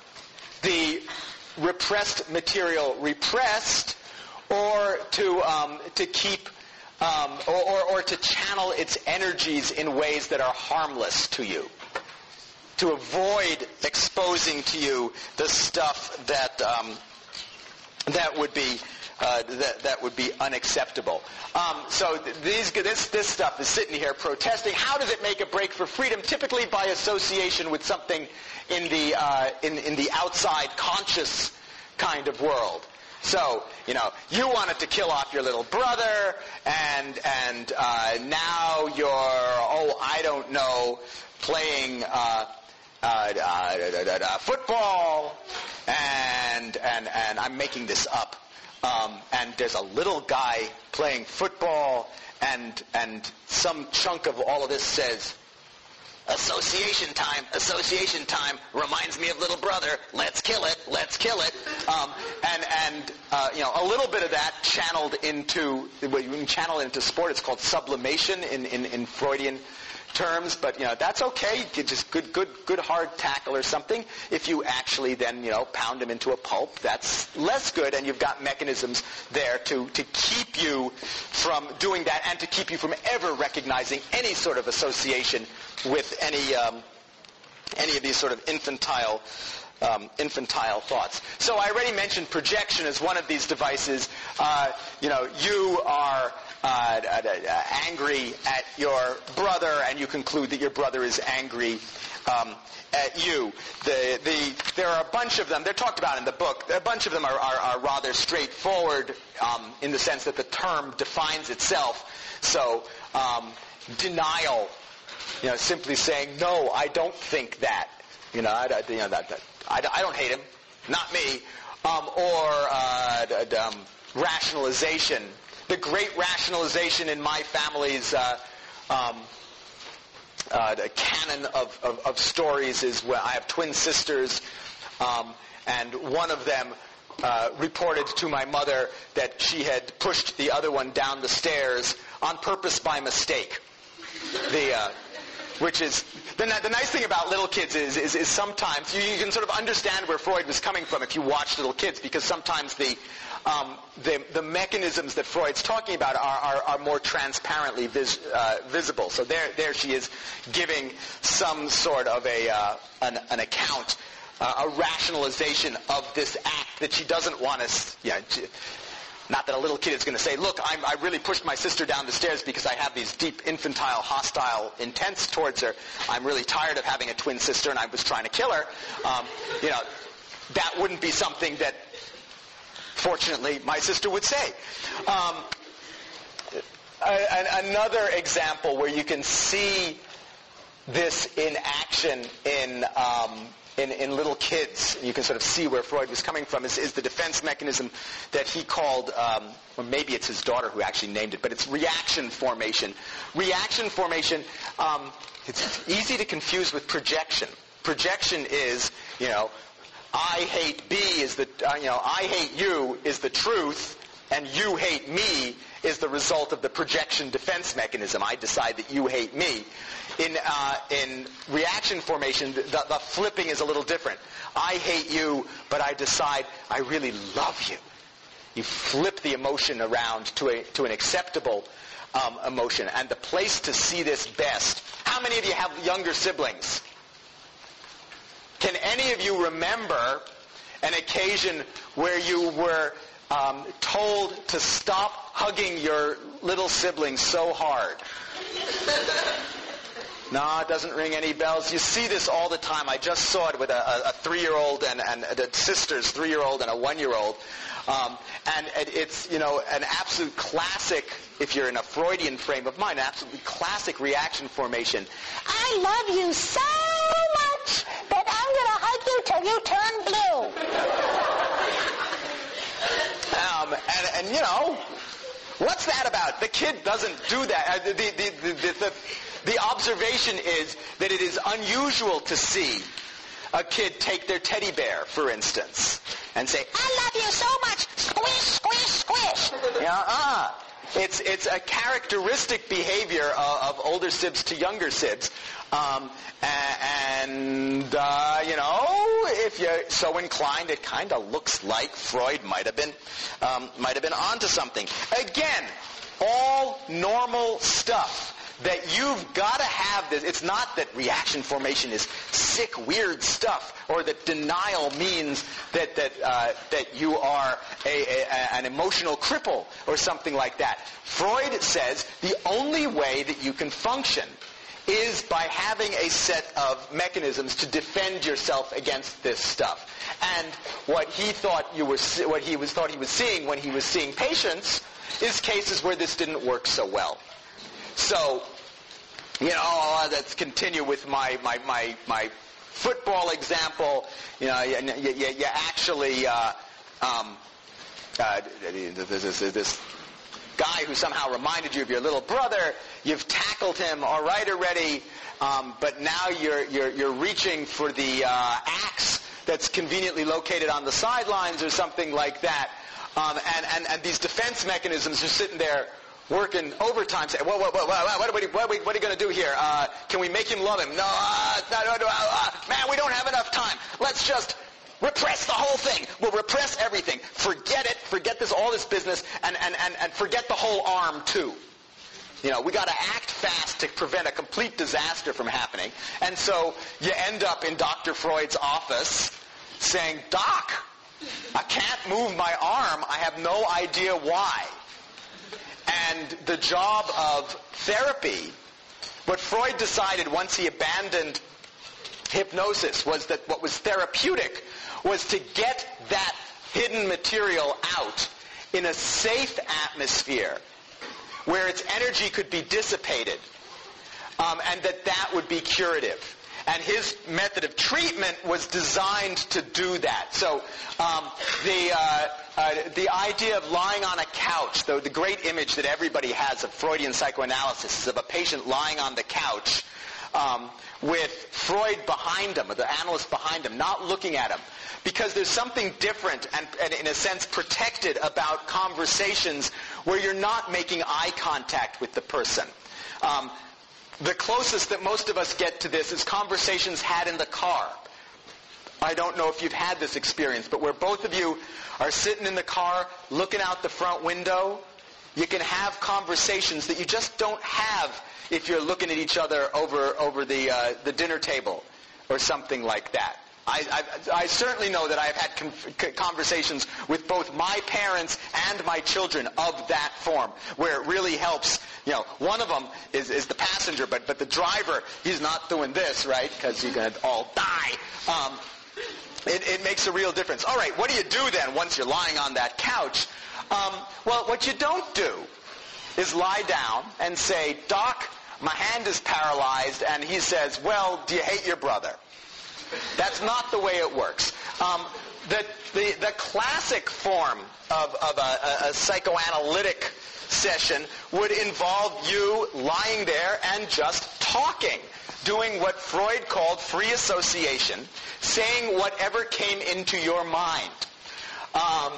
the repressed material repressed, or to um, to keep um, or, or, or to channel its energies in ways that are harmless to you, to avoid exposing to you the stuff that um, that would be. Uh, that, that would be unacceptable. Um, so th- these, this, this stuff is sitting here protesting. How does it make a break for freedom? Typically by association with something in the uh, in, in the outside conscious kind of world. So, you know, you wanted to kill off your little brother, and and uh, now you're, oh, I don't know, playing uh, uh, uh, uh, football, and and and I'm making this up. Um, and there's a little guy playing football, and and some chunk of all of this says, association time, association time, reminds me of little brother, let's kill it, let's kill it. Um, and, and uh, you know, a little bit of that channeled into, well, you can channel it into sport. It's called sublimation in, in, in Freudian terms, but you know, that's okay. You just good, good, good hard tackle or something. If you actually then, you know, pound them into a pulp, that's less good, and you've got mechanisms there to, to keep you from doing that, and to keep you from ever recognizing any sort of association with any um, any of these sort of infantile um, infantile thoughts. So I already mentioned projection as one of these devices. Uh, you know, you are Uh, uh, uh, angry at your brother, and you conclude that your brother is angry um, at you. The, the, there are a bunch of them. They're talked about in the book. A bunch of them are, are, are rather straightforward um, in the sense that the term defines itself. So um, denial, you know, simply saying, no, I don't think that. You know, I, you know that, that I, I don't hate him, not me. Um, or uh, d- d- um, rationalization. The great rationalization in my family's uh, um, uh, the canon of, of, of stories is where I have twin sisters, um, and one of them uh, reported to my mother that she had pushed the other one down the stairs on purpose by mistake. The uh, which is the, the nice thing about little kids is is, is sometimes you, you can sort of understand where Freud was coming from if you watch little kids, because sometimes the Um, the, the mechanisms that Freud's talking about are, are, are more transparently vis, uh, visible. So there, there she is giving some sort of a uh, an, an account, uh, a rationalization of this act that she doesn't want us. You know, she, not that a little kid is going to say, "Look, I'm, I really pushed my sister down the stairs because I have these deep, infantile, hostile intents towards her. I'm really tired of having a twin sister, and I was trying to kill her." Um, you know, that wouldn't be something that, fortunately, my sister would say. Um, a, another example where you can see this in action in, um, in in little kids, you can sort of see where Freud was coming from, is, is the defense mechanism that he called, um, or maybe it's his daughter who actually named it, but it's reaction formation. Reaction formation, um, it's easy to confuse with projection. Projection is, you know, I hate B is the, uh, you know, I hate you is the truth, and you hate me is the result of the projection defense mechanism. I decide that you hate me. In uh, in reaction formation, the, the flipping is a little different. I hate you, but I decide I really love you. You flip the emotion around to a to an acceptable um, emotion. And the place to see this best, how many of you have younger siblings? Can any of you remember an occasion where you were um, told to stop hugging your little sibling so hard? No, it doesn't ring any bells. You see this all the time. I just saw it with a, a, a three-year-old and, and the sister's three-year-old and a one-year-old. Um, and it, it's, you know, an absolute classic, if you're in a Freudian frame of mind, an absolutely classic reaction formation. I love you so much that I'm going to hug you till you turn blue. um, and, and, you know, what's that about? The kid doesn't do that. Uh, the, the, the, the, the, the observation is that it is unusual to see a kid take their teddy bear, for instance, and say, I love you so much, squish, squish, squish. Yeah, uh, it's, it's a characteristic behavior of, of older sibs to younger sibs. Um, and, uh, you know, if you're so inclined, it kind of looks like Freud might have been, um, might have been onto something. Again, all normal stuff that you've got to have this. It's not that reaction formation is sick, weird stuff, or that denial means that that uh, that you are a, a, an emotional cripple or something like that. Freud says the only way that you can function is by having a set of mechanisms to defend yourself against this stuff. And what he thought you were, what he was thought he was seeing when he was seeing patients is cases where this didn't work so well. So, you know, let's continue with my my my, my football example. You know, you, you, you actually uh, um, uh, this, this, this guy who somehow reminded you of your little brother. You've tackled him, all right, already, um, but now you're you're you're reaching for the uh, axe that's conveniently located on the sidelines or something like that. Um, and, and and these defense mechanisms are sitting there working overtime, saying, what, what, what, what, what, are we, what, are we, what are you going to do here? Uh, can we make him love him? No, uh, no, no, no uh, man, we don't have enough time. Let's just repress the whole thing. We'll repress everything. Forget it. Forget this, all this business, and, and, and, and forget the whole arm, too. You know, we got to act fast to prevent a complete disaster from happening. And so you end up in Doctor Freud's office saying, Doc, I can't move my arm. I have no idea why. And the job of therapy, what Freud decided once he abandoned hypnosis was that what was therapeutic was to get that hidden material out in a safe atmosphere where its energy could be dissipated, um, and that that would be curative. And his method of treatment was designed to do that. So um, the uh, uh, the idea of lying on a couch, though the great image that everybody has of Freudian psychoanalysis is of a patient lying on the couch um, with Freud behind him, or the analyst behind him, not looking at him. Because there's something different and, and in a sense protected about conversations where you're not making eye contact with the person. Um, The closest that most of us get to this is conversations had in the car. I don't know if you've had this experience, but where both of you are sitting in the car looking out the front window, you can have conversations that you just don't have if you're looking at each other over over the uh, the dinner table or something like that. I, I, I certainly know that I've had con- conversations with both my parents and my children of that form, where it really helps. You know, one of them is, is the passenger, but but the driver, he's not doing this, right? Because you're going to all die. Um, it, it makes a real difference. All right, what do you do then once you're lying on that couch? Um, well, what you don't do is lie down and say, Doc, my hand is paralyzed, and he says, well, do you hate your brother? That's not the way it works. Um, the, the, the classic form of, of a, a, a psychoanalytic session would involve you lying there and just talking, doing what Freud called free association, saying whatever came into your mind. Um,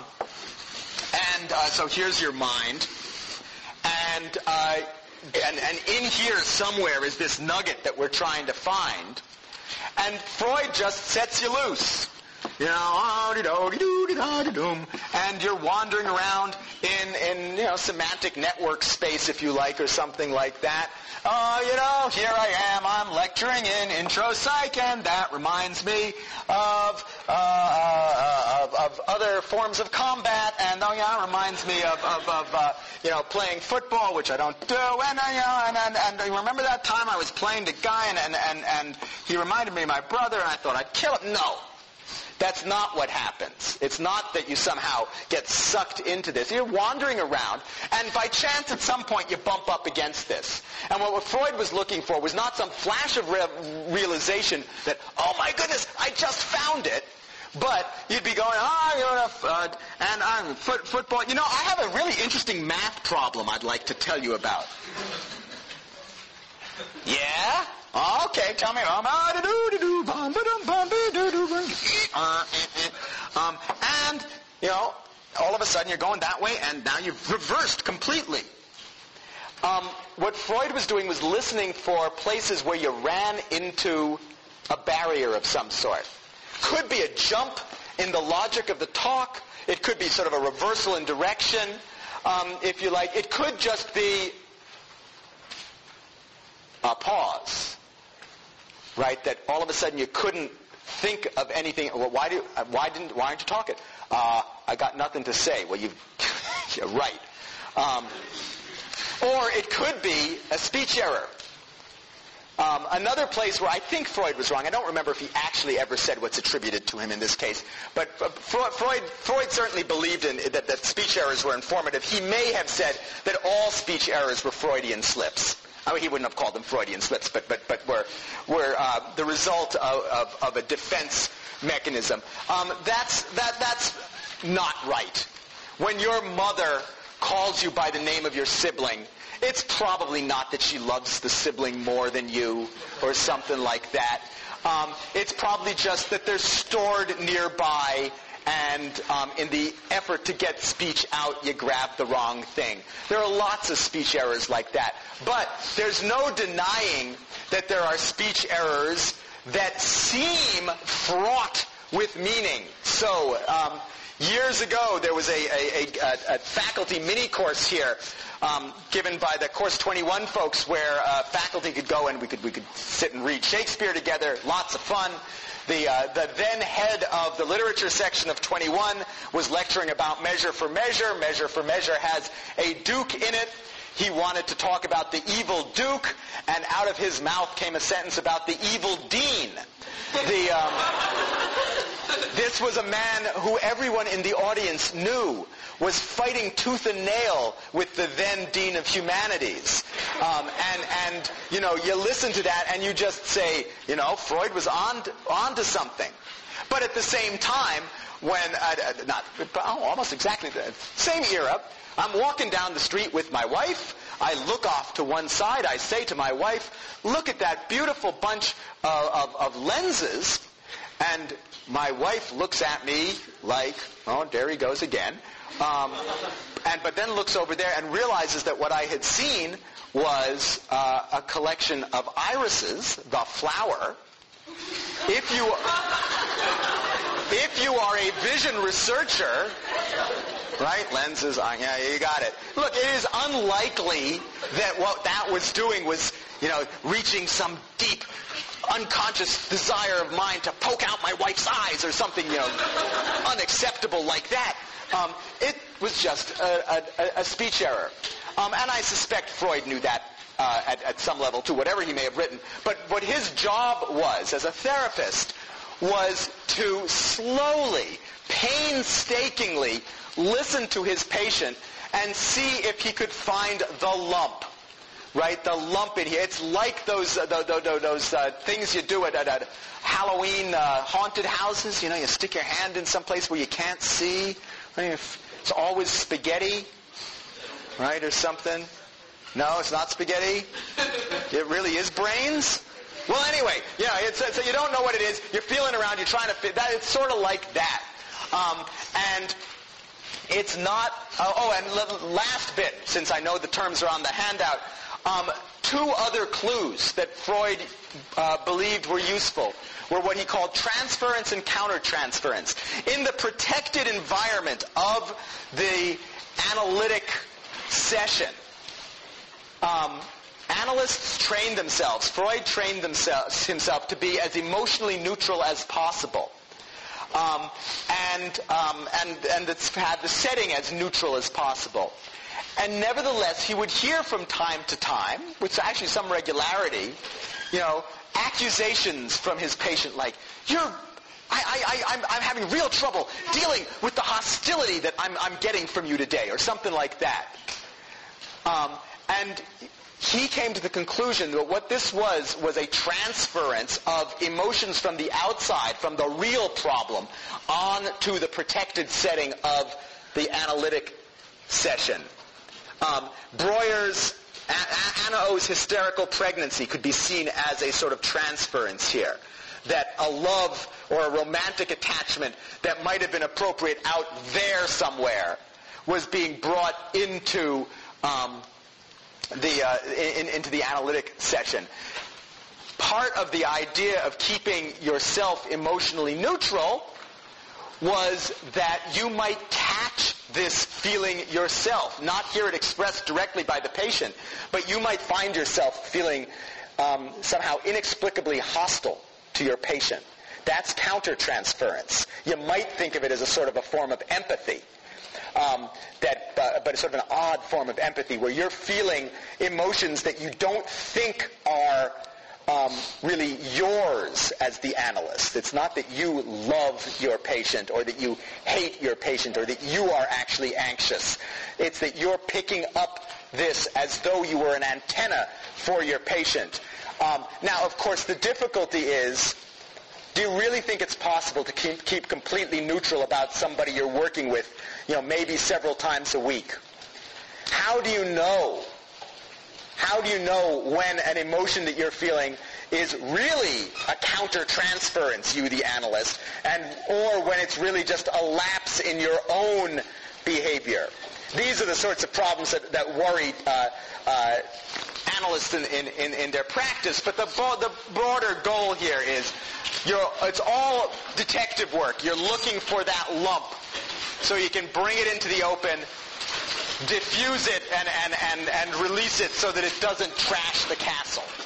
and uh, so here's your mind. And, uh, and, and in here somewhere is this nugget that we're trying to find. And Freud just sets you loose. You know, and you're wandering around in, in, you know, semantic network space, if you like, or something like that. Oh, you know, here I am, I'm lecturing in intro psych, and that reminds me of, uh, of, of other forms of combat, and oh yeah, it reminds me of, of, of uh, you know, playing football, which I don't do, and, uh, you know, and, and, and you remember that time I was playing the guy, and, and, and, and he reminded me of my brother, and I thought I'd kill him. No. That's not what happens. It's not that you somehow get sucked into this. You're wandering around, and by chance at some point you bump up against this. And what Freud was looking for was not some flash of re- realization that, oh my goodness, I just found it. But you'd be going, oh, you know, uh, and I'm foot, football. You know, I have a really interesting math problem I'd like to tell you about. Yeah? Oh, okay, tell me. Um, and, you know, all of a sudden you're going that way, and now you've reversed completely. Um, what Freud was doing was listening for places where you ran into a barrier of some sort. Could be a jump in the logic of the talk. It could be sort of a reversal in direction, um, if you like. It could just be a pause, right? That all of a sudden you couldn't think of anything. Well, why do? Why didn't? Why aren't you talking? Uh, I got nothing to say. Well, you've you're right. Um, or it could be a speech error. Um, another place where I think Freud was wrong, I don't remember if he actually ever said what's attributed to him in this case, but uh, Freud, Freud certainly believed in that, that speech errors were informative. He may have said that all speech errors were Freudian slips. I mean, he wouldn't have called them Freudian slips, but but but were were uh, the result of, of, of a defense mechanism. Um, that's that that's not right. When your mother calls you by the name of your sibling, it's probably not that she loves the sibling more than you or something like that. Um, it's probably just that they're stored nearby, and um, in the effort to get speech out, you grab the wrong thing. There are lots of speech errors like that. But there's no denying that there are speech errors that seem fraught with meaning. So, um, years ago, there was a, a, a, a faculty mini-course here Um, given by the Course twenty-one folks, where uh, faculty could go and we could we could sit and read Shakespeare together. Lots of fun. The uh, the then head of the literature section of twenty-one was lecturing about Measure for Measure. Measure for Measure has a duke in it. He wanted to talk about the evil duke, and out of his mouth came a sentence about the evil dean. The um, this was a man who everyone in the audience knew was fighting tooth and nail with the then Dean of Humanities. Um, and, and, you know, you listen to that and you just say, you know, Freud was on to, on to something. But at the same time, when, uh, not, oh, almost exactly the same era, I'm walking down the street with my wife. I look off to one side. I say to my wife, look at that beautiful bunch of, of, of lenses. And my wife looks at me like, oh, there he goes again. Um, and but then looks over there and realizes that what I had seen was uh, a collection of irises, the flower. If you if you are a vision researcher, right? Lenses, uh, yeah, you got it. Look, it is unlikely that what that was doing was, you know, reaching some deep, unconscious desire of mine to poke out my wife's eyes or something, you know, unacceptable like that. Um, it was just a, a, a speech error. Um, and I suspect Freud knew that uh, at, at some level too, whatever he may have written. But what his job was as a therapist was to slowly, painstakingly listen to his patient and see if he could find the lump. Right, the lump in here. It's like those uh, those, those uh, things you do at, at, at Halloween uh, haunted houses. You know, you stick your hand in some place where you can't see. It's always spaghetti, right, or something. No, it's not spaghetti. It really is brains. Well, anyway, yeah. It's, so you don't know what it is. You're feeling around. You're trying to fit that. It's sort of like that. Um, and it's not. Uh, oh, and last bit, since I know the terms are on the handout. Um, two other clues that Freud uh, believed were useful were what he called transference and countertransference. In the protected environment of the analytic session, um, analysts trained themselves, Freud trained themselves, himself to be as emotionally neutral as possible. um, and, um, and, and it's had the setting as neutral as possible. And nevertheless, he would hear from time to time, with actually some regularity, you know, accusations from his patient like, you're, I, I, I, I'm, I'm having real trouble dealing with the hostility that I'm, I'm getting from you today, or something like that. Um, and he came to the conclusion that what this was was a transference of emotions from the outside, from the real problem, on to the protected setting of the analytic session. Um, Breuer's, Anna O's hysterical pregnancy could be seen as a sort of transference here. That a love or a romantic attachment that might have been appropriate out there somewhere was being brought into um, the uh, in, into the analytic session. Part of the idea of keeping yourself emotionally neutral was that you might catch this feeling yourself, not hear it expressed directly by the patient, but you might find yourself feeling um, somehow inexplicably hostile to your patient. That's countertransference. You might think of it as a sort of a form of empathy, um, that, uh, but it's sort of an odd form of empathy where you're feeling emotions that you don't think are Um, really yours as the analyst. It's not that you love your patient or that you hate your patient or that you are actually anxious. It's that you're picking up this as though you were an antenna for your patient. Um, now, of course, the difficulty is, do you really think it's possible to keep, keep completely neutral about somebody you're working with, you know, maybe several times a week? How do you know? How do you know when an emotion that you're feeling is really a counter-transference, you the analyst, and or when it's really just a lapse in your own behavior? These are the sorts of problems that, that worry uh, uh, analysts in, in, in, in their practice. But the, the broader goal here is you're, it's all detective work. You're looking for that lump so you can bring it into the open, diffuse it and, and, and, and release it so that it doesn't trash the castle.